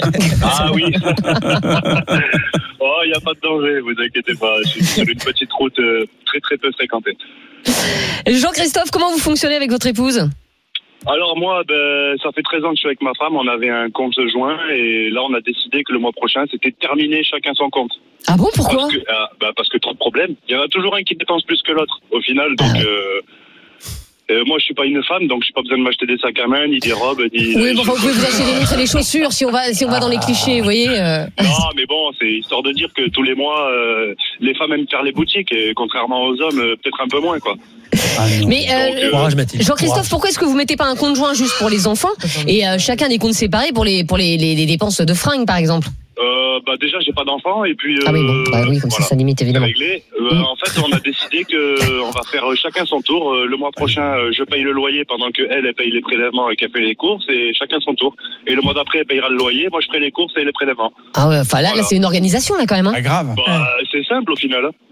ah oui. Oh, il n'y a pas de danger, vous inquiétez pas. Je suis sur une petite route euh, très très peu fréquentée. Jean-Christophe, comment vous fonctionnez avec votre épouse ? Alors moi, ben, ça fait treize ans que je suis avec ma femme, on avait un compte joint et là on a décidé que le mois prochain c'était terminé chacun son compte. Ah bon, pourquoi ? Parce que, euh, ben, parce que trop de problèmes. Il y en a toujours un qui dépense plus que l'autre au final, donc... Ah. Euh, Euh, moi, je suis pas une femme, donc j'ai pas besoin de m'acheter des sacs à main, ni des robes, ni. Oui, bon, vous pouvez vous acheter des montres et des chaussures si on va, si on va dans les clichés, vous voyez. Euh... Non, mais bon, c'est histoire de dire que tous les mois, euh, les femmes aiment faire les boutiques, et contrairement aux hommes, euh, peut-être un peu moins, quoi. Ah, mais euh, donc, euh, Jean-Christophe, pourquoi est-ce que vous mettez pas un compte joint juste pour les enfants et euh, chacun des comptes séparés pour les, pour les, les, les dépenses de fringues, par exemple? Euh, bah déjà j'ai pas d'enfant et puis euh, ah oui, bon, bah oui comme voilà, ça ça limite évidemment. Réglé. Euh, mmh. En fait on a décidé que on va faire chacun son tour. Le mois prochain je paye le loyer pendant que elle, elle paye les prélèvements et qu'elle paye les courses et chacun son tour. Et le mois d'après elle payera le loyer, moi je ferai les courses et les prélèvements. Ah ouais, enfin là, voilà. là c'est une organisation là quand même. Hein. Ah, grave. Bah, c'est simple au final.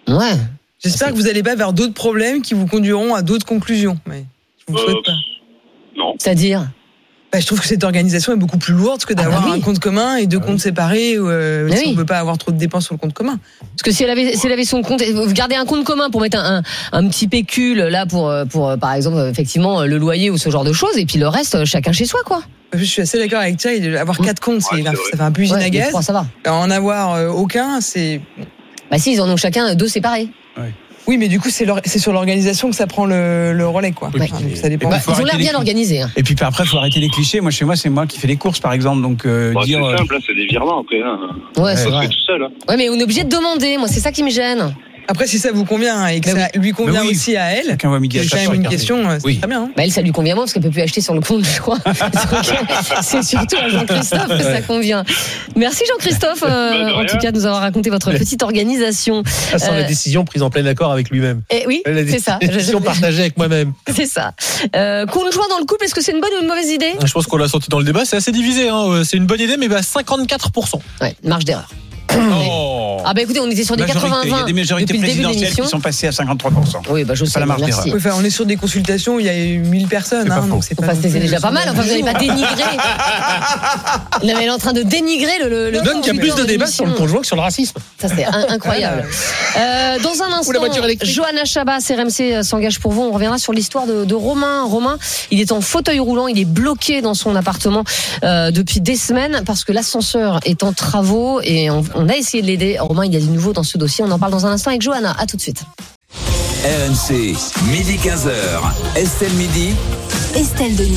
Ouais. J'espère que vous n'allez pas vers d'autres problèmes qui vous conduiront à d'autres conclusions. Mais je vous le souhaite pas. Non. C'est-à-dire bah, je trouve que cette organisation est beaucoup plus lourde que d'avoir ah bah oui. un compte commun et deux ah comptes oui. séparés où, euh, si oui. on ne veut pas avoir trop de dépenses sur le compte commun. Parce que si elle avait, si elle avait son compte, vous gardez un compte commun pour mettre un, un, un petit pécule là pour, pour, par exemple, effectivement, le loyer ou ce genre de choses, et puis le reste, chacun chez soi, quoi. Je suis assez d'accord avec Thierry. Avoir quatre comptes, ouais, ça fait un peu usine ouais, à gaz. trois, ça va. En avoir euh, aucun, c'est. Bah si, ils en ont chacun deux séparés. Ouais. Oui, mais du coup, c'est, c'est sur l'organisation que ça prend le, le relais, quoi. Ouais. Enfin, donc ça dépend. Bah, ils ont l'air bien organisés. Hein. Et puis après, il faut arrêter les clichés. Moi, chez moi, c'est moi qui fais les courses, par exemple. Donc, euh, bah, dire. C'est simple, hein, c'est des virements après. Hein. Ouais, c'est vrai. Tout seul. Hein. Ouais, mais on est obligé de demander. Moi, c'est ça qui me gêne. Après, si ça vous convient et que bah, ça oui. lui convient oui. aussi à elle, c'est quand même une question, c'est oui. très bien. Hein. Bah, elle, ça lui convient moins parce qu'elle peut plus acheter sur le compte, je crois. C'est surtout à Jean-Christophe que ça convient. Merci Jean-Christophe, euh, en tout cas, de nous avoir raconté votre petite organisation. Ça sent euh, la décision prise en plein accord avec lui-même. Et oui, la c'est ça. La décision partagée avec moi-même. C'est ça. Euh, conjoint dans le couple, est-ce que c'est une bonne ou une mauvaise idée ? Je pense qu'on l'a senti dans le débat, c'est assez divisé. Hein. C'est une bonne idée, mais bah, cinquante-quatre pour cent. Ouais, marge d'erreur. Oh. Ah bah écoutez, on était sur des quatre-vingts. Il y a des majorités présidentielles qui sont passées à cinquante-trois pour cent. Oui, bah je sais. Pas la marge d'erreur. Oui, enfin, on est sur des consultations où il y a eu mille personnes. C'est hein, pas donc c'est pas enfin, c'était déjà pas mal. Enfin, vous n'avez pas dénigré. Là, elle est en train de dénigrer le. le, le donc il y a plus de débats sur le conjoint que sur le racisme. Ça c'est un, incroyable. euh, dans un instant, Johanna Chabat, R M C s'engage pour vous. On reviendra sur l'histoire de, de Romain. Romain, il est en fauteuil roulant, il est bloqué dans son appartement euh, depuis des semaines parce que l'ascenseur est en travaux et on, on a essayé de l'aider. Romain, il y a du nouveau dans ce dossier. On en parle dans un instant avec Johanna. À tout de suite. R M C, midi quinze heures. Estelle Midi. Estelle Denis.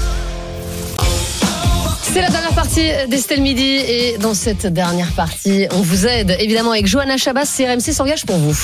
C'est la dernière partie d'Estelle Midi et dans cette dernière partie, on vous aide évidemment avec Johanna Chabat. R M C s'engage pour vous.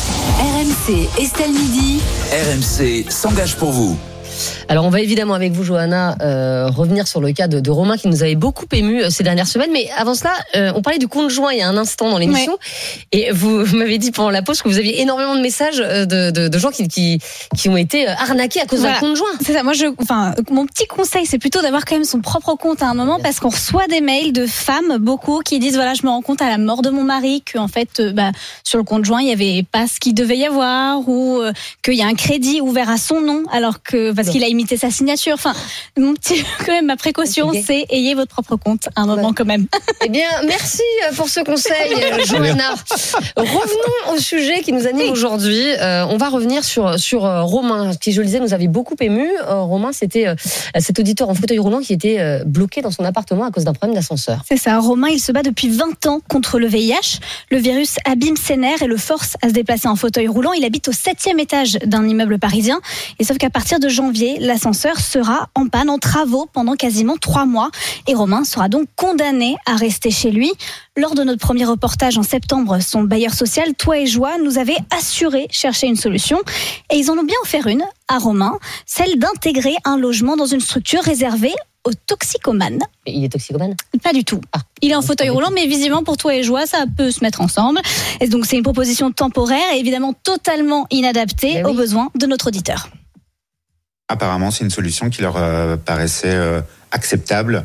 R M C, Estelle Midi. R M C s'engage pour vous. Alors on va évidemment avec vous Johanna euh, revenir sur le cas de, de Romain qui nous avait beaucoup ému euh, ces dernières semaines, mais avant cela euh, on parlait du conjoint il y a un instant dans l'émission, ouais. Et vous, vous m'avez dit pendant la pause que vous aviez énormément de messages de, de, de gens qui, qui, qui ont été arnaqués à cause voilà. d'un conjoint. C'est ça, moi je, enfin, mon petit conseil c'est plutôt d'avoir quand même son propre compte à un moment, parce qu'on reçoit des mails de femmes beaucoup qui disent voilà je me rends compte à la mort de mon mari qu'en fait euh, bah, sur le conjoint il n'y avait pas ce qu'il devait y avoir, ou euh, qu'il y a un crédit ouvert à son nom alors que parce qu'il a imité sa signature. Enfin, mon petit, quand même, ma précaution, okay. c'est ayez votre propre compte à un moment ouais. quand même. Eh bien, merci pour ce conseil, Johanna. Revenons au sujet qui nous anime aujourd'hui. Euh, on va revenir sur sur euh, Romain, qui, je le disais, nous avait beaucoup ému. Euh, Romain, c'était euh, cet auditeur en fauteuil roulant qui était euh, bloqué dans son appartement à cause d'un problème d'ascenseur. C'est ça. Romain, il se bat depuis vingt ans contre le V I H. Le virus abîme ses nerfs et le force à se déplacer en fauteuil roulant. Il habite au septième étage d'un immeuble parisien. Et sauf qu'à partir de janvier, l'ascenseur sera en panne, en travaux pendant quasiment trois mois. Et Romain sera donc condamné à rester chez lui. Lors de notre premier reportage en septembre, son bailleur social, Toi et Joie, nous avait assuré chercher une solution. Et ils en ont bien offert une à Romain, celle d'intégrer un logement dans une structure réservée aux toxicomanes. Et il est toxicomane ? Pas du tout. Ah. Il est en fauteuil roulant, mais visiblement pour Toi et Joie, ça peut se mettre ensemble. Et donc c'est une proposition temporaire et évidemment totalement inadaptée oui. aux besoins de notre auditeur. Apparemment, c'est une solution qui leur euh, paraissait euh, acceptable.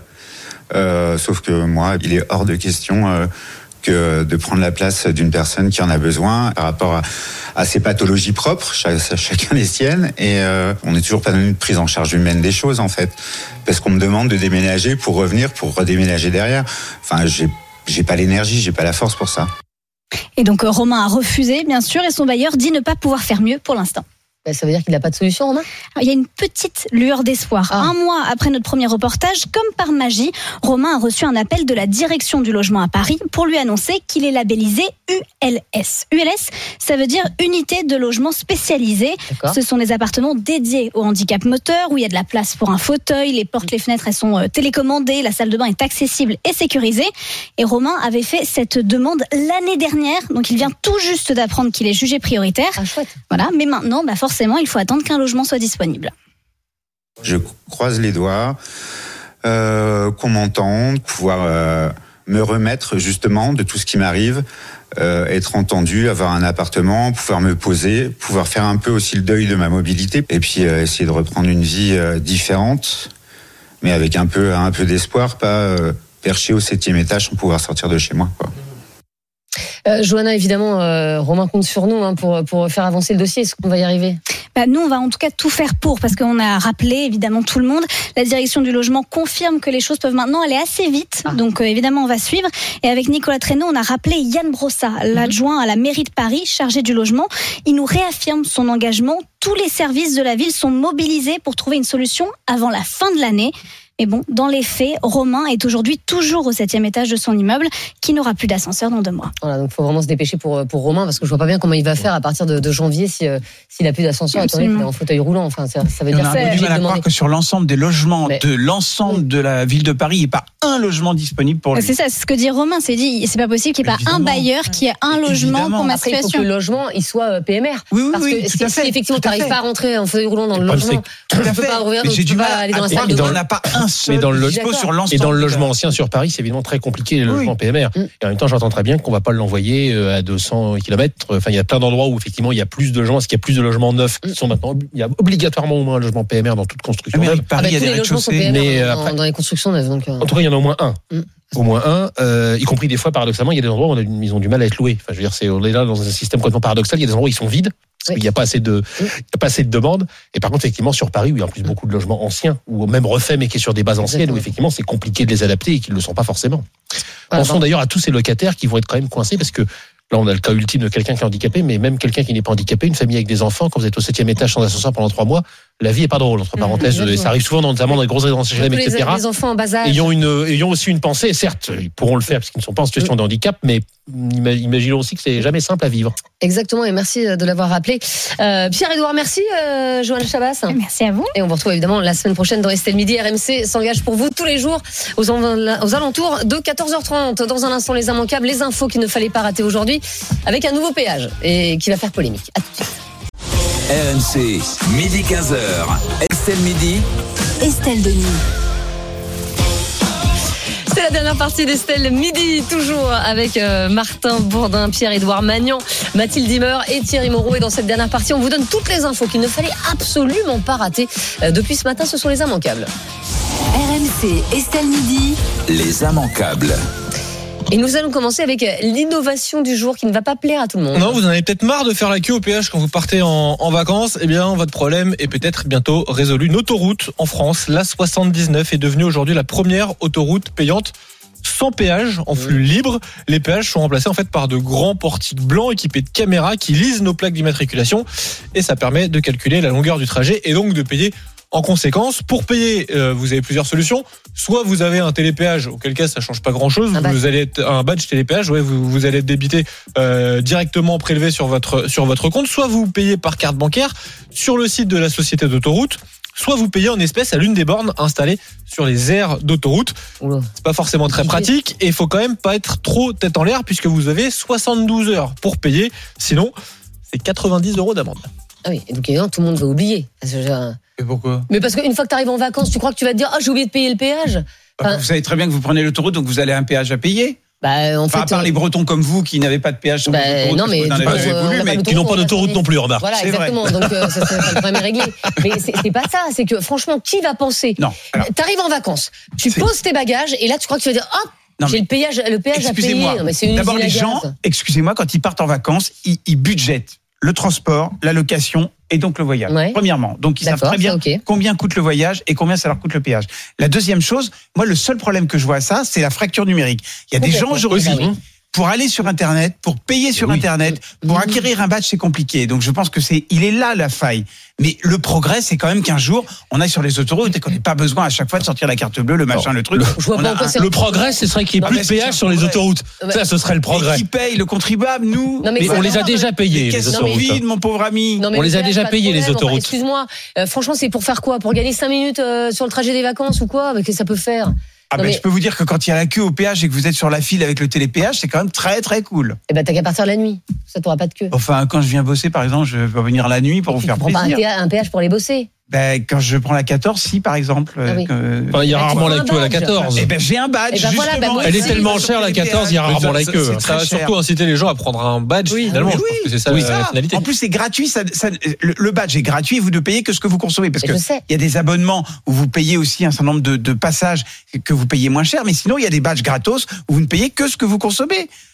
Euh, sauf que moi, il est hors de question euh, que de prendre la place d'une personne qui en a besoin par rapport à, à ses pathologies propres, ch- chacun les siennes. Et euh, on n'est toujours pas dans une prise en charge humaine des choses, en fait. Parce qu'on me demande de déménager pour revenir, pour redéménager derrière. Enfin, j'ai, j'ai pas l'énergie, j'ai pas la force pour ça. Et donc, Romain a refusé, bien sûr, et son bailleur dit ne pas pouvoir faire mieux pour l'instant. Ça veut dire qu'il n'a pas de solution, Romain ? Il y a une petite lueur d'espoir. Ah. Un mois après notre premier reportage, comme par magie, Romain a reçu un appel de la direction du logement à Paris pour lui annoncer qu'il est labellisé U L S. U L S, ça veut dire Unité de logement spécialisé. D'accord. Ce sont des appartements dédiés au handicap moteur, où il y a de la place pour un fauteuil, les portes, les fenêtres, elles sont télécommandées, la salle de bain est accessible et sécurisée. Et Romain avait fait cette demande l'année dernière, donc il vient tout juste d'apprendre qu'il est jugé prioritaire. Ah, chouette. Voilà, mais maintenant, bah forcément, Forcément, il faut attendre qu'un logement soit disponible. Je croise les doigts, euh, qu'on m'entende, pouvoir euh, me remettre justement de tout ce qui m'arrive, euh, être entendu, avoir un appartement, pouvoir me poser, pouvoir faire un peu aussi le deuil de ma mobilité, et puis euh, essayer de reprendre une vie euh, différente, mais avec un peu, un peu d'espoir, pas euh, perché au septième étage sans pouvoir sortir de chez moi, quoi. Euh, Johanna, évidemment, euh, Romain compte sur nous hein, pour, pour faire avancer le dossier. Est-ce qu'on va y arriver ? Bah, nous, on va en tout cas tout faire pour, parce qu'on a rappelé évidemment tout le monde. La direction du logement confirme que les choses peuvent maintenant aller assez vite. Ah. Donc euh, évidemment, on va suivre. Et avec Nicolas Traîneau, on a rappelé Yann Brossa, l'adjoint à la mairie de Paris, chargé du logement. Il nous réaffirme son engagement. Tous les services de la ville sont mobilisés pour trouver une solution avant la fin de l'année. Mais bon, dans les faits, Romain est aujourd'hui toujours au septième étage de son immeuble, qui n'aura plus d'ascenseur dans deux mois. Voilà, donc il faut vraiment se dépêcher pour, pour Romain, parce que je vois pas bien comment il va faire à partir de, de janvier si, euh, s'il a plus d'ascenseur, étant donné qu'il est en fauteuil roulant. Enfin, ça, ça veut et dire on a du mal à croire que sur l'ensemble des logements Mais... de l'ensemble oui. de la ville de Paris, il n'y ait pas un logement disponible pour lui. C'est ça, c'est ce que dit Romain. C'est dit, c'est pas possible qu'il n'y ait pas un bailleur qui ait un logement Évidemment. pour ma Après, situation. Il faut que le logement il soit P M R. Oui, oui, parce oui, que tout à si, fait, si effectivement tu n'arrives pas à rentrer en fauteuil roulant dans le logement, tu ne peux pas ouvrir, j'ai du mal à aller dans la salle. Il n'y en a pas un seul. Sur et dans le logement ancien sur Paris, c'est évidemment très compliqué, le oui. logement P M R. Mm. Et en même temps, j'entends très bien qu'on ne va pas l'envoyer à deux cents kilomètres. Enfin, il y a plein d'endroits où effectivement il y a plus de logements, parce qu'il y a plus de logements neufs qui sont maintenant. Il y a obligatoirement au moins un logement P M R dans toute construction neuve. Paris, ah bah, il y a des rez-de-chaussée. Mais dans, après, dans les constructions neuves. Donc, euh... En tout cas, il y en a au moins un. Mm. Au moins un, euh, y compris des fois paradoxalement, il y a des endroits où on a, ils ont du mal à être loués. Enfin, je veux dire, c'est on est là dans un système complètement paradoxal. Il y a des endroits où ils sont vides. Il n'y a pas assez de, il y a pas assez de demandes. Et par contre, effectivement, sur Paris, où il y a en plus beaucoup de logements anciens, ou même refaits, mais qui est sur des bases anciennes, Exactement. où effectivement, c'est compliqué de les adapter et qu'ils ne le sont pas forcément. Voilà, Pensons bon. d'ailleurs à tous ces locataires qui vont être quand même coincés, parce que là, on a le cas ultime de quelqu'un qui est handicapé, mais même quelqu'un qui n'est pas handicapé, une famille avec des enfants, quand vous êtes au septième étage sans ascenseur pendant trois mois, la vie est pas drôle, entre parenthèses. Mmh, et ça arrive souvent, dans, notamment dans les grosses résidences H L M, et cetera. Les enfants en bas âge. Ayant, une, ayant aussi une pensée, certes, ils pourront le faire parce qu'ils ne sont pas en situation mmh. de handicap, mais imaginons aussi que c'est jamais simple à vivre. Exactement, et merci de l'avoir rappelé. Euh, Pierre-Édouard, merci. Euh, Johanna Chabas. Merci à vous. Et on vous retrouve évidemment la semaine prochaine dans Estelle Midi. R M C s'engage pour vous tous les jours aux, en, aux alentours de quatorze heures trente. Dans un instant, les immanquables, les infos qu'il ne fallait pas rater aujourd'hui, avec un nouveau péage et qui va faire polémique. À tout de suite. R M C, midi quinze heures. Estelle Midi. Estelle Denis. C'est la dernière partie d'Estelle Midi, toujours avec euh, Martin Bourdin, Pierre-Édouard Magnan, Mathilde Dimmer et Thierry Moreau. Et dans cette dernière partie, on vous donne toutes les infos qu'il ne fallait absolument pas rater. Euh, depuis ce matin, ce sont les immanquables. R M C, Estelle Midi. Les immanquables. Et nous allons commencer avec l'innovation du jour qui ne va pas plaire à tout le monde. Non, vous en avez peut-être marre de faire la queue au péage quand vous partez en, en vacances. Eh bien, votre problème est peut-être bientôt résolu. Une autoroute en France, l'A soixante-dix-neuf, est devenue aujourd'hui la première autoroute payante sans péage, en flux libre. Les péages sont remplacés en fait par de grands portiques blancs équipés de caméras qui lisent nos plaques d'immatriculation. Et ça permet de calculer la longueur du trajet et donc de payer en conséquence. Pour payer, euh, vous avez plusieurs solutions. Soit vous avez un télépéage, auquel cas ça change pas grand-chose. Un vous badge. allez être un badge télépéage, ouais, vous, vous allez être débité euh, directement prélevé sur votre sur votre compte. Soit vous payez par carte bancaire sur le site de la société d'autoroute. Soit vous payez en espèces à l'une des bornes installées sur les aires d'autoroute. Oula. C'est pas forcément très pratique et il faut quand même pas être trop tête en l'air puisque vous avez soixante-douze heures pour payer. Sinon, c'est quatre-vingt-dix euros d'amende. Ah oui, et donc évidemment, tout le monde va oublier. Et pourquoi ? Mais parce qu'une fois que tu arrives en vacances, tu crois que tu vas te dire « Ah, oh, j'ai oublié de payer le péage !» enfin, Vous savez très bien que vous prenez l'autoroute, donc vous avez un péage à payer. Bah, en enfin, fait, à part euh... les Bretons comme vous qui n'avaient pas de péage sur bah, l'autoroute, non, mais vous n'en avez euh, voulu, mais qui n'ont pas d'autoroute non plus, remarque. Voilà, c'est exactement. Vrai. Donc, euh, ça, ça, le problème est réglé. Mais c'est, c'est pas ça. C'est que franchement, qui va penser ? Non. Alors, t'arrives en vacances, tu c'est... poses tes bagages et là, tu crois que tu vas dire « Ah, oh, j'ai le péage, le péage à payer. » Non, mais c'est une D'abord, les gens, excusez-moi, quand ils partent en vacances, ils, ils budgètent le transport, la location et donc le voyage. Ouais. Premièrement, donc ils D'accord, savent très bien okay. combien coûte le voyage et combien ça leur coûte le péage. La deuxième chose, moi le seul problème que je vois à ça, c'est la fracture numérique. Il y a okay, des gens aujourd'hui oui. pour aller sur Internet, pour payer sur oui. Internet, pour mmh. acquérir un badge, c'est compliqué. Donc je pense que c'est, il est là la faille. Mais le progrès, c'est quand même qu'un jour, on aille sur les autoroutes et qu'on n'ait pas besoin à chaque fois de sortir la carte bleue, le machin, non. le truc. Le, un, un, le progrès, ce serait qu'il n'y ait plus de péage sur les autoroutes. Ouais. Ça, ce serait le progrès. Et qui paye ? Le contribuable, nous. Non, mais, mais on les a déjà payés, les autoroutes. Vide, mon pauvre ami. Non, on les a déjà payés, les autoroutes. Excuse-moi, euh, franchement, c'est pour faire quoi ? Pour gagner cinq minutes euh, sur le trajet des vacances ou quoi ? Mais qu'est-ce que ça peut faire ? Ah ben mais... je peux vous dire que quand il y a la queue au péage et que vous êtes sur la file avec le télépéage, c'est quand même très très cool. Eh ben t'as qu'à partir la nuit, ça t'aura pas de queue. Enfin quand je viens bosser par exemple, je vais venir la nuit pour et vous faire plaisir. Tu prends pas un péage pour les bosser. Ben, quand je prends la quatorze, si par exemple. Ah oui. que... enfin, il y a rarement la queue à la quatorze. Eh ben, j'ai un badge. Ben voilà, ben Elle est tellement chère la quatorze, il y a rarement la queue. Ça, ça va surtout inciter les gens à prendre un badge oui. finalement. Oui, oui. C'est ça oui, la ça. finalité. En plus, c'est gratuit. Ça, ça, le, le badge est gratuit et vous ne payez que ce que vous consommez. Parce que il y a des abonnements où vous payez aussi un certain nombre de, de passages que vous payez moins cher. Mais sinon, il y a des badges gratos où vous ne payez que ce que vous consommez.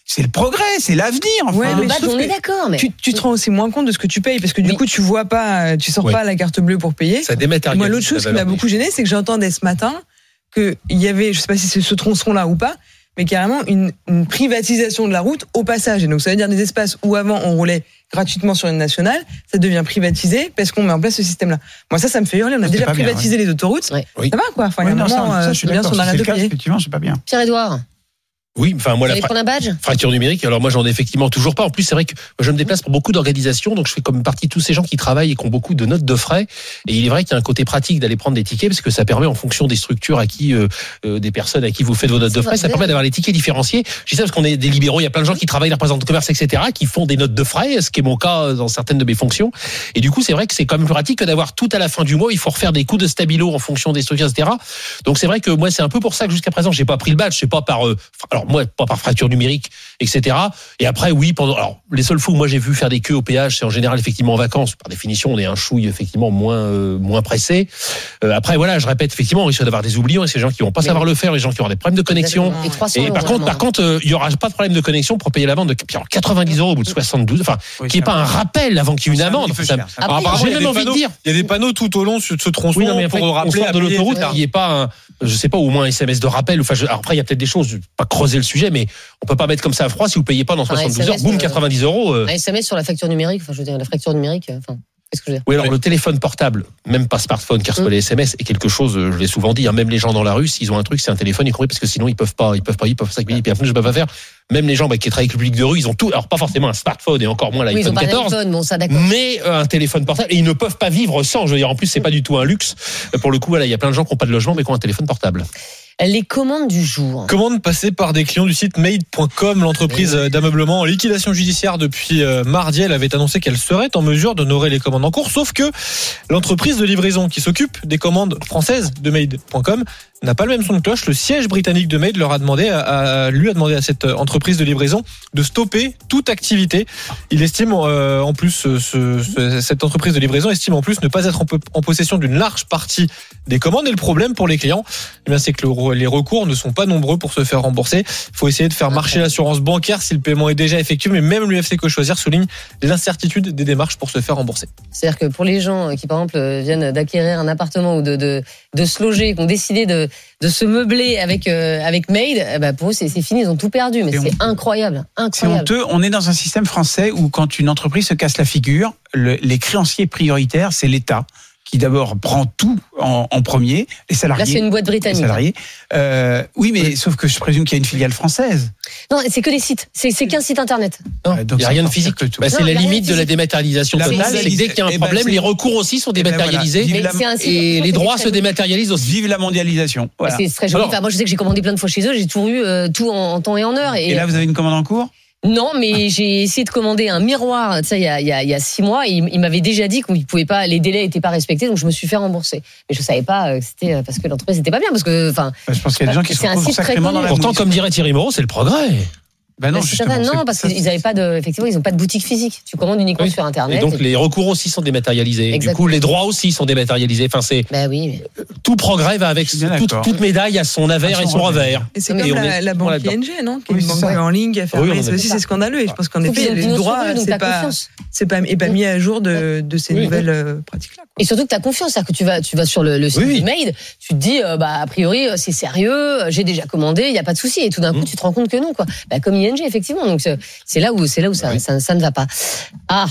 c'est le progrès, c'est l'avenir. Enfin. Ouais, le badge, on est d'accord. Mais... Tu, tu te rends aussi moins compte de ce que tu payes parce que du oui. coup, tu vois pas, tu sors oui. pas la carte bleue pour payer. Ça dématérialise. Moi, l'autre chose qui m'a beaucoup gêné, c'est que j'entendais ce matin qu'il y avait, je sais pas si c'est ce tronçon-là ou pas, mais carrément une, une privatisation de la route au passage. Et donc, ça veut dire des espaces où avant on roulait gratuitement sur une nationale, ça devient privatisé parce qu'on met en place ce système-là. Moi, ça, ça me fait hurler. On a déjà privatisé bien, ouais. les autoroutes. Ouais. Oui. Ça va, quoi. Enfin, il y a un moment, ça, ça, je suis bien, si on arrête de payer. Effectivement, c'est pas bien. Pierre-Édouard. Oui, enfin moi Vous la fra- prendre un badge fracture numérique. Alors moi j'en ai effectivement toujours pas. En plus c'est vrai que je me déplace pour beaucoup d'organisations, donc je fais comme partie de tous ces gens qui travaillent et qui ont beaucoup de notes de frais. Et il est vrai qu'il y a un côté pratique d'aller prendre des tickets parce que ça permet en fonction des structures à qui, euh, euh, des personnes à qui vous faites vos notes de frais, ça permet d'avoir les tickets différenciés. Je dis ça parce qu'on est des libéraux, il y a plein de gens qui travaillent, les représentants de commerce, et cetera, qui font des notes de frais, ce qui est mon cas dans certaines de mes fonctions. Et du coup c'est vrai que c'est quand même plus pratique que d'avoir tout à la fin du mois. Il faut refaire des coûts de stabilo en fonction des structures, et cetera. Donc c'est vrai que moi c'est un peu pour ça que jusqu'à présent j'ai pas pris le badge. C'est pas par, euh, alors moi pas par fracture numérique, et cetera. Et après, oui, pendant, alors, les seuls fous, moi, j'ai vu faire des queues au péage, c'est en général, effectivement, en vacances. Par définition, on est un chouille, effectivement, moins, euh, moins pressé. Euh, après, voilà, je répète, effectivement, on risque d'avoir des oublions, et c'est les gens qui vont pas savoir le faire, les gens qui auront des problèmes de connexion. Et, et par contre, par contre, il euh, y aura pas de problème de connexion pour payer l'amende de quatre-vingt-dix euros au bout de soixante-douze, enfin, oui, qui est pas un rappel avant qu'il y ait une amende. Ça, ça, alors, apparemment, j'ai même envie de dire, il y a des panneaux tout au long de ce tronçon oui, non, mais pour après, rappeler de l'autoroute, il n'y ait pas un, je sais pas, au moins un S M S de rappel. Enfin, je, alors après, il y a peut-être des choses, pas creuser le sujet, mais on peut pas mettre comme ça à froid si vous payez pas dans soixante-douze heures, boum, quatre-vingt-dix euros. Un S M S sur la facture numérique, enfin, je veux dire, la facture numérique, enfin. Qu'est-ce que je veux dire ? Oui, alors le téléphone portable, même pas smartphone, qui reçoit les S M S, est quelque chose, je l'ai souvent dit, hein, même les gens dans la rue, s'ils ont un truc, c'est un téléphone, ils courent parce que sinon ils peuvent pas, ils peuvent pas, ils peuvent ça, puis après je peux pas faire. Même les gens bah, qui travaillent avec le public de rue, ils ont tout, alors pas forcément un smartphone et encore moins l'iPhone oui, quatorze, bon, ça, d'accord. mais euh, un téléphone portable, et ils ne peuvent pas vivre sans. Je veux dire, en plus, c'est pas du tout un luxe. Pour le coup, voilà, il y a plein de gens qui n'ont pas de logement mais qui ont un téléphone portable. Les commandes du jour. Commandes passées par des clients du site made point com, l'entreprise oui. d'ameublement en liquidation judiciaire depuis mardi. Elle avait annoncé qu'elle serait en mesure d'honorer les commandes en cours, sauf que l'entreprise de livraison qui s'occupe des commandes françaises de made point com n'a pas le même son de cloche. Le siège britannique de Made leur a demandé à, à, lui a demandé à cette entreprise de livraison de stopper toute activité. Il estime euh, en plus ce, ce, cette entreprise de livraison estime en plus ne pas être en, en possession d'une large partie des commandes. Et le problème pour les clients, eh bien, c'est que le, les recours ne sont pas nombreux pour se faire rembourser. Il faut essayer de faire marcher l'assurance bancaire si le paiement est déjà effectué. Mais même l'U F C Que Choisir souligne l'incertitude des démarches pour se faire rembourser. C'est-à-dire que pour les gens qui, par exemple, viennent d'acquérir un appartement ou de, de, de se loger, qui ont décidé de de se meubler avec euh, avec Made, bah pour eux c'est, c'est fini, ils ont tout perdu, mais et c'est on... incroyable, incroyable. C'est honteux. On est dans un système français où quand une entreprise se casse la figure, le, les créanciers prioritaires, c'est l'État qui d'abord prend tout en, en premier, les salariés. Là, c'est une boîte britannique. Les salariés. Euh, oui, mais oui. Sauf que je présume qu'il y a une filiale française. Non, c'est que des sites. C'est, c'est qu'un site internet. Non, il n'y a rien de physique. Bah, c'est non, la limite de la dématérialisation totale. C'est que dès qu'il y a un problème, ben, les recours aussi sont dématérialisés. Ben voilà. Et les droits se dématérialisent aussi. Vive la mondialisation. Voilà. C'est très joli. Alors, enfin, moi, je sais que j'ai commandé plein de fois chez eux. J'ai tout eu, euh, tout en, en temps et en heure. Et, et là, vous avez une commande en cours ? Non, mais j'ai essayé de commander un miroir, tu sais, il y a, il y a, il y a six mois, et il, il m'avait déjà dit qu'on pouvait pas, les délais étaient pas respectés, donc je me suis fait rembourser. Mais je savais pas que c'était parce que l'entreprise n'était pas bien, parce que, enfin. Je pense qu'il y a des gens qui sont sacrément dans la Pourtant, comme dirait Thierry Moreau, c'est le progrès. Ben non, justement, non, parce qu'ils n'avaient pas de, effectivement, ils n'ont pas de boutique physique. Tu commandes uniquement oui. sur Internet. Et donc, et... les recours aussi sont dématérialisés. Exactement. Du coup, les droits aussi sont dématérialisés. Enfin, c'est. Ben oui. Mais... Tout progrès va avec toute, toute médaille à son avers et son revers. Et c'est comme et la, est... la banque I N G, non? Qui est une banque en ligne qui a fermé. Oui, c'est aussi, c'est scandaleux. Et je pense qu'en effet, les droits, c'est pas, c'est pas, est pas mis à jour de, de ces nouvelles pratiques-là. Et surtout que tu as confiance. C'est-à-dire que tu vas, tu vas sur le, le site de Made, tu te dis, bah, a priori, c'est sérieux, j'ai déjà commandé, il n'y a pas de souci. Et tout d'un coup, tu te rends compte que non, quoi. Bah, comme I N G, effectivement. Donc, c'est là où, c'est là où ça, oui. ça, ça ne va pas. Ah!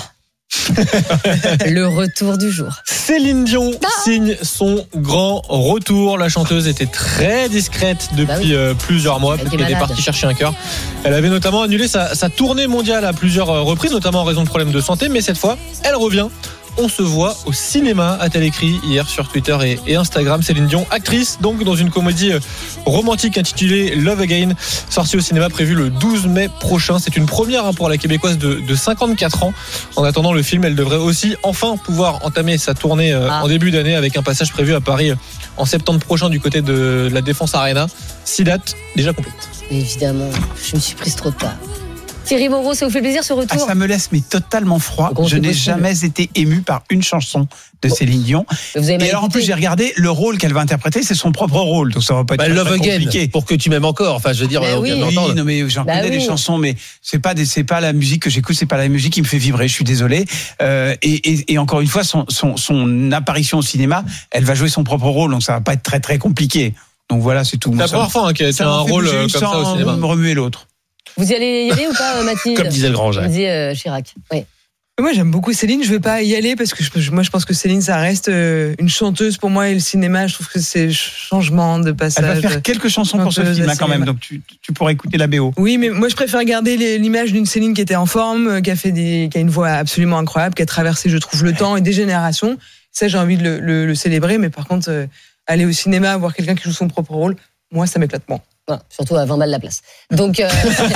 Le retour du jour. Céline Dion ah signe son grand retour. La chanteuse était très discrète depuis bah oui. euh, plusieurs mois. Elle, elle est partie chercher un cœur. Elle avait notamment annulé sa, sa tournée mondiale à plusieurs reprises, notamment en raison de problèmes de santé. Mais cette fois, elle revient. On se voit au cinéma, a-t-elle écrit hier sur Twitter et, et Instagram. Céline Dion, actrice, donc dans une comédie romantique intitulée Love Again, sortie au cinéma, prévue le douze mai prochain. C'est une première hein, pour la québécoise de, de cinquante-quatre ans. En attendant le film, elle devrait aussi enfin pouvoir entamer sa tournée euh, ah. en début d'année, avec un passage prévu à Paris en septembre prochain du côté de la Défense Arena. Six dates déjà complètes. Évidemment, je me suis prise trop tard. Thierry Moreau, ça vous fait plaisir ce retour? Ah, ça me laisse mais totalement froid. Je n'ai jamais été ému par une chanson de bon. Céline Dion. Et alors en plus j'ai regardé le rôle qu'elle va interpréter, c'est son propre rôle, donc ça va pas être bah, très, Love très Again, compliqué. Pour que tu m'aimes encore. Enfin, je veux dire, bah on oui. vient Oui, d'entendre. non mais j'en bah connais oui. des chansons, mais c'est pas des, c'est pas la musique que j'écoute, c'est pas la musique qui me fait vibrer. Je suis désolé. Euh, et, et, et encore une fois, son, son, son apparition au cinéma, elle va jouer son propre rôle, donc ça va pas être très très compliqué. Donc voilà, c'est tout. C'est la première fois hein, qu'elle a un rôle comme ça au cinéma. Me remuer l'autre. Vous y allez y aller ou pas, Mathilde? Comme disait le grand Jacques. Comme disait euh, Chirac. Oui. Moi, j'aime beaucoup Céline. Je vais pas y aller parce que je, moi, je pense que Céline, ça reste une chanteuse pour moi. Et le cinéma, je trouve que c'est changement de passage. Elle va faire quelques chansons pour ce film-là quand même, donc tu, tu pourras écouter la B O. Oui, mais moi, je préfère garder les, l'image d'une Céline qui était en forme, qui a fait des, qui a une voix absolument incroyable, qui a traversé, je trouve, le temps et des générations. Ça, j'ai envie de le, le, le célébrer. Mais par contre, euh, aller au cinéma, voir quelqu'un qui joue son propre rôle, moi, ça m'éclate moins. Voilà, surtout à vingt balles la place. Donc, euh...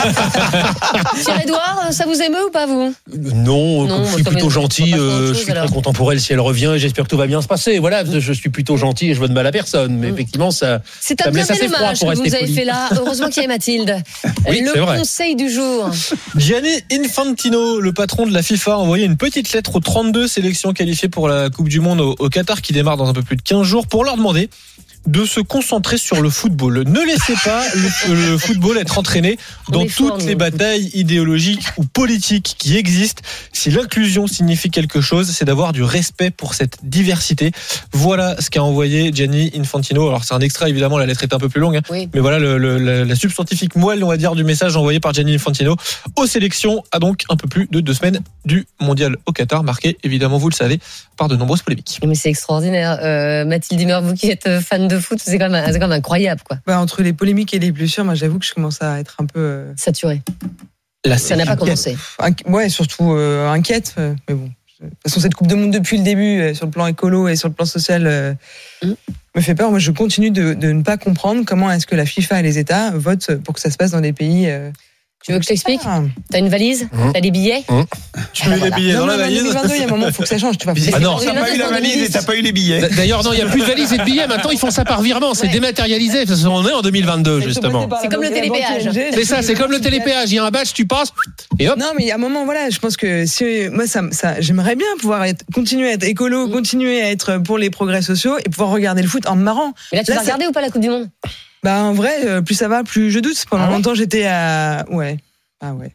Pierre-Édouard, ça vous émeut ou pas, vous? Non, non je suis plutôt gentil. Euh, chose, je suis alors. très content pour elle si elle revient et j'espère que tout va bien se passer. Voilà, je suis plutôt gentil et je veux de mal à personne. Mais effectivement, ça, c'est ça un me laisse bien assez bel froid hommage pour que rester vous avez poli. fait là. Heureusement qu'il y a Mathilde. Oui, le c'est vrai. conseil du jour. Gianni Infantino, le patron de la FIFA, a envoyé une petite lettre aux trente-deux sélections qualifiées pour la Coupe du Monde au, au Qatar qui démarre dans un peu plus de quinze jours pour leur demander de se concentrer sur le football. Ne laissez pas le, le football être entraîné dans toutes fort, les batailles idéologiques ou politiques qui existent. Si l'inclusion signifie quelque chose, c'est d'avoir du respect pour cette diversité. Voilà ce qu'a envoyé Gianni Infantino. Alors c'est un extrait, évidemment, la lettre est un peu plus longue, hein, oui. mais voilà le, le, la, la substantifique moelle, on va dire, du message envoyé par Gianni Infantino aux sélections à donc un peu plus de deux semaines du mondial au Qatar, marqué, évidemment, vous le savez, par de nombreuses polémiques. Mais c'est extraordinaire. Euh, Mathilde Dimer, vous qui êtes fan de foot, c'est quand même, c'est quand même incroyable, quoi. Bah, entre les polémiques et les blessures, moi, j'avoue que je commence à être un peu euh... saturé. Là, ça n'a pas commencé. Inqui- ouais, surtout euh, inquiète. Euh, mais bon, de toute façon, cette Coupe du Monde depuis le début, euh, sur le plan écolo et sur le plan social, euh, mmh. me fait peur. Moi, je continue de, de ne pas comprendre comment est-ce que la FIFA et les États votent pour que ça se passe dans des pays. Euh, Tu veux que je t'explique? T'as une valise? Mmh. T'as des billets? mmh. Tu mets les billets non, dans non, la valise? En deux mille vingt-deux, il y a un moment, il faut que ça change. Tu vas ah non, t'as pas eu la valise et t'as pas eu les billets. D'ailleurs, non, il n'y a plus de valise et de billets. Maintenant, ils font ça par virement. C'est ouais. dématérialisé. Parce qu'on est en deux mille vingt-deux, justement. C'est comme le télépéage. C'est ça, c'est comme le télépéage. Il y a un badge, tu passes, et hop. Non, mais il y a un moment, voilà, je pense que si, moi, ça, ça, j'aimerais bien pouvoir être, continuer à être écolo, mmh. continuer à être pour les progrès sociaux et pouvoir regarder le foot en me marrant. Mais là, tu là, vas ça... regarder ou pas la Coupe du Monde? Bah, en vrai, plus ça va, plus je doute. Pendant ah ouais longtemps, j'étais à, ouais. Ah ouais.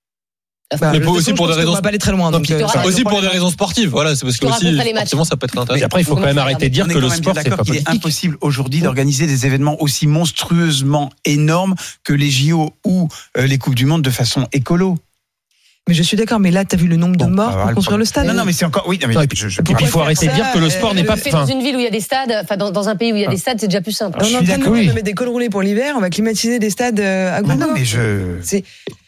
Bah, mais aussi pour des raisons. On va pas aller très loin. Donc, euh, aussi pour des raisons sportives. Voilà, c'est parce que aussi, forcément, ça peut être intéressant. Mais après, il faut quand même arrêter de dire que le sport, c'est pas politique. Il est impossible aujourd'hui d'organiser des événements aussi monstrueusement énormes que les J O ou les Coupes du Monde de façon écolo. Mais je suis d'accord, mais là, t'as vu le nombre de bon, morts pour construire le stade. Non, non, mais c'est encore. Oui, mais non, puis, je, je, puis il faut arrêter de dire que le sport n'est pas. Fait dans une ville où il y a des stades, enfin dans, dans un pays où il y a des stades, c'est déjà plus simple. On est en train de mettre des cols roulés pour l'hiver, on va climatiser des stades à Gouda. Non, mais je. C'est.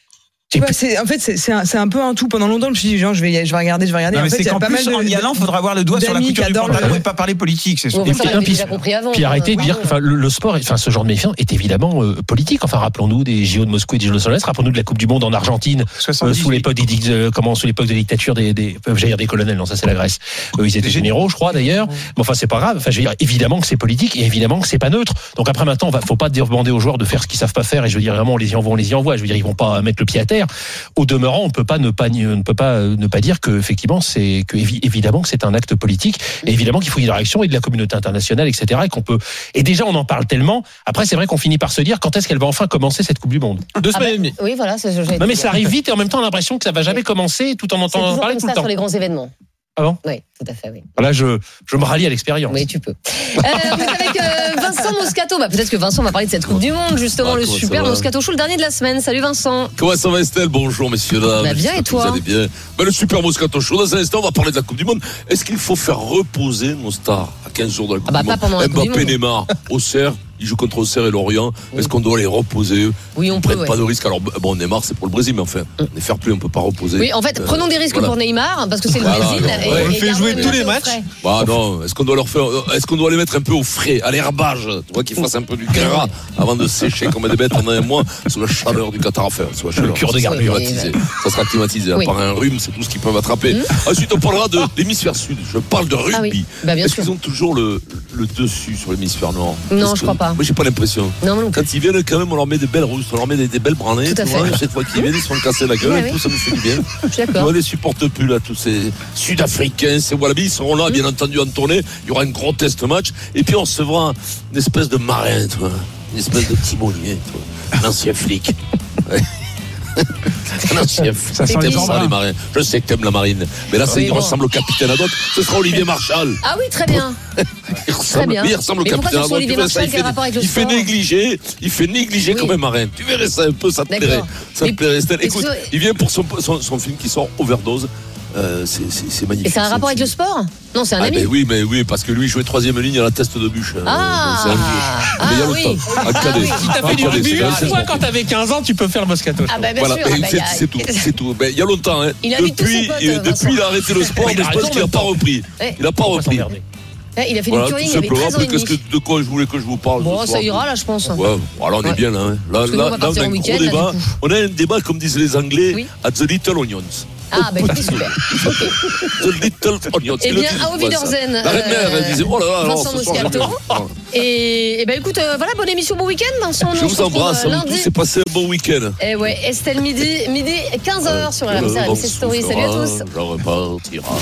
Tu vois, c'est, en fait, c'est, c'est, un, c'est un peu un tout. Pendant longtemps, je me suis dit, genre, je vais, je vais regarder, je vais regarder. Non, en mais fait, c'est il y a qu'en pas plus, mal de, en y allant, il faudra avoir le doigt sur la couture du pantalon. On ne pas parler politique, c'est sûr. Bon, ça, on déjà compris avant. Puis arrêtez de dire que le, le sport, enfin, ce genre de méfiance est évidemment euh, politique. Enfin, rappelons-nous des J O de Moscou et des J O de Los Angeles. Rappelons-nous de la Coupe du Monde en Argentine, euh, sous l'époque des, euh, comment, sous l'époque de la dictature des, des, euh, j'allais dire des colonels. Non, ça c'est la Grèce. Euh, ils étaient généraux, je crois d'ailleurs. Mais enfin, c'est pas grave. Enfin, je veux dire, évidemment que c'est politique et évidemment que c'est pas neutre. Donc après, maintenant, on va, faut pas demander aux joueurs de faire ce qu'ils savent pas faire. Et je veux dire, vraiment, on les y envoie, on les y envoie. Je veux dire, ils vont pas mettre le pied à terre. Au demeurant, on peut pas ne pas ne peut pas ne pas dire que effectivement c'est que évidemment que c'est un acte politique et évidemment qu'il faut y avoir une réaction et de la communauté internationale, et cetera. Et qu'on peut et déjà on en parle tellement. Après c'est vrai qu'on finit par se dire quand est-ce qu'elle va enfin commencer cette Coupe du Monde. Deux ah semaines bah, et demie. Oui voilà. C'est ce que non mais ça arrive vite et en même temps on a l'impression que ça va jamais commencer tout en entendant parler tout le temps. Sur les grands événements. Ah bon? Oui, tout à fait, oui. Là, je, je me rallie à l'expérience. Oui, tu peux. Euh, on est avec euh, Vincent Moscato. Bah, peut-être que Vincent va parler de cette Coupe du Monde, justement, ah, le super Moscato Show, le dernier de la semaine. Salut Vincent. Comment ça va Estelle? Bonjour messieurs, dames. Bah, bien et toi? Vous allez bien. Bah, le super Moscato Show, dans un instant, on va parler de la Coupe du Monde. Est-ce qu'il faut faire reposer nos stars à quinze jours de la Coupe ah bah, du pas Monde? pendant la Coupe du Mbappé, Neymar, Auxerre. Ils jouent contre Auxerre et Lorient. Oui. Est-ce qu'on doit les reposer? Oui, on ne peut. Prennent ouais. pas de risque. Alors, bon, Neymar, c'est pour le Brésil, mais enfin, on est fair play, on peut pas reposer. Oui, en fait, euh, prenons des risques voilà. pour Neymar, parce que c'est le voilà, Brésil. alors, et, ouais. et on le fait jouer tous les matchs. Bah non, est-ce qu'on doit leur faire, est-ce qu'on doit les mettre un peu au frais, à l'herbage, tu vois, qu'ils fassent un peu du gras avant de sécher comme des bêtes pendant un mois sous la chaleur du Qatar, enfin, sous la chaleur. Le cure de garde. Climatisé. Ça sera climatisé. Oui. À part un rhume, c'est tout ce qu'ils peuvent attraper. Mmh. Ensuite, on parlera de l'hémisphère sud. Je parle de rugby. Ah oui. Bah, bien est-ce sûr. qu'ils ont toujours le, le le dessus sur l'hémisphère nord. Non, je crois pas. Moi, j'ai pas l'impression. Non, non. Quand ils viennent, quand même, on leur met des belles rousses, on leur met des, des belles branlées. Tout à tu fait. vois, cette fois qu'ils viennent, ils se font casser la gueule Ouais, et ouais. tout, ça nous fait du bien. Je suis d'accord. Tu vois, les supportent plus, là, tous ces Sud-Africains, ces Wallabies, ils seront là, bien entendu, en tournée. Il y aura un gros test match. Et puis, on se verra une espèce de marin, tu vois. Une espèce de timonier, tu vois. Un ancien flic. Ouais. Un ancien flic. Ça sent les T'aimes ça, marins. les marins. Je sais que t'aimes la marine. Mais là, c'est, Oui, il bon. ressemble au capitaine Haddock. Ce sera Olivier Marchal. Ah oui, très bien. Il ressemble, bien. il ressemble au Mais pourquoi capitaine ce sont Haddock. Olivier Tu verrais ça, Marchal, il quel fait, rapport avec le il fait sport négliger, il fait négliger Oui. comme un marin. Tu verrais ça un peu, ça te D'accord. plairait. Ça te Mais- plairait, Estelle. mais Écoute, ce- il vient pour son, son, son film qui sort Overdose. Euh, c'est, c'est, c'est magnifique. Et c'est un C'est rapport avec le film. sport? Non, c'est un Ah ami. ben oui, mais oui, parce que lui il jouait troisième ligne à la teste de bûche. Euh, Ah. donc c'est un vieux. Ah Mais il y a oui. longtemps. Ah À cadet. oui. Si t'as À fait du cadet, rugby, c'est- c'est toi, sport. quand t'avais quinze ans, tu peux faire le Moscato. Ah bah bien Voilà, sûr. mais Ah bah, c'est, il y a- c'est tout, c'est tout. Ben, il y a longtemps, hein. Il invite tous ses depuis, potes, euh, Vincent. depuis il a arrêté le sport, Mais il mais a je raison, pense qu'il n'a en pas même temps. repris. Ouais. Il n'a pas repris. Ouais, il a fait Voilà, du tout touring, il avait simplement. treize ans Après, et qu'est-ce demi. que, de quoi je voulais que je vous parle Bon, ce ça soir ira là, je pense. Ouais, bon, alors on est Ouais. bien là. Hein. Là, Parce que nous, on va là, là, on partir a en un week-end, gros là, débat. du coup. On a un débat, comme disent les Anglais, Oui. at the little onions. Ah, bah écoutez, super. Ok. The little onions. Eh Ils le bien, disent, à quoi, Wiedersehen, ça. La reine mère, elle euh, disait, oh là là, alors, Vincent ce soir, Moscato. j'aime bien. Et, et ben écoute, euh, voilà, bonne émission, bon week-end, Vincent. Je Nous, on vous se retrouve, embrasse, euh, à vous tous, lundi. c'est passé un bon week-end. Et ouais, Estelle midi, midi quinze heures sur la R M C Story. Salut à tous. Je repartira.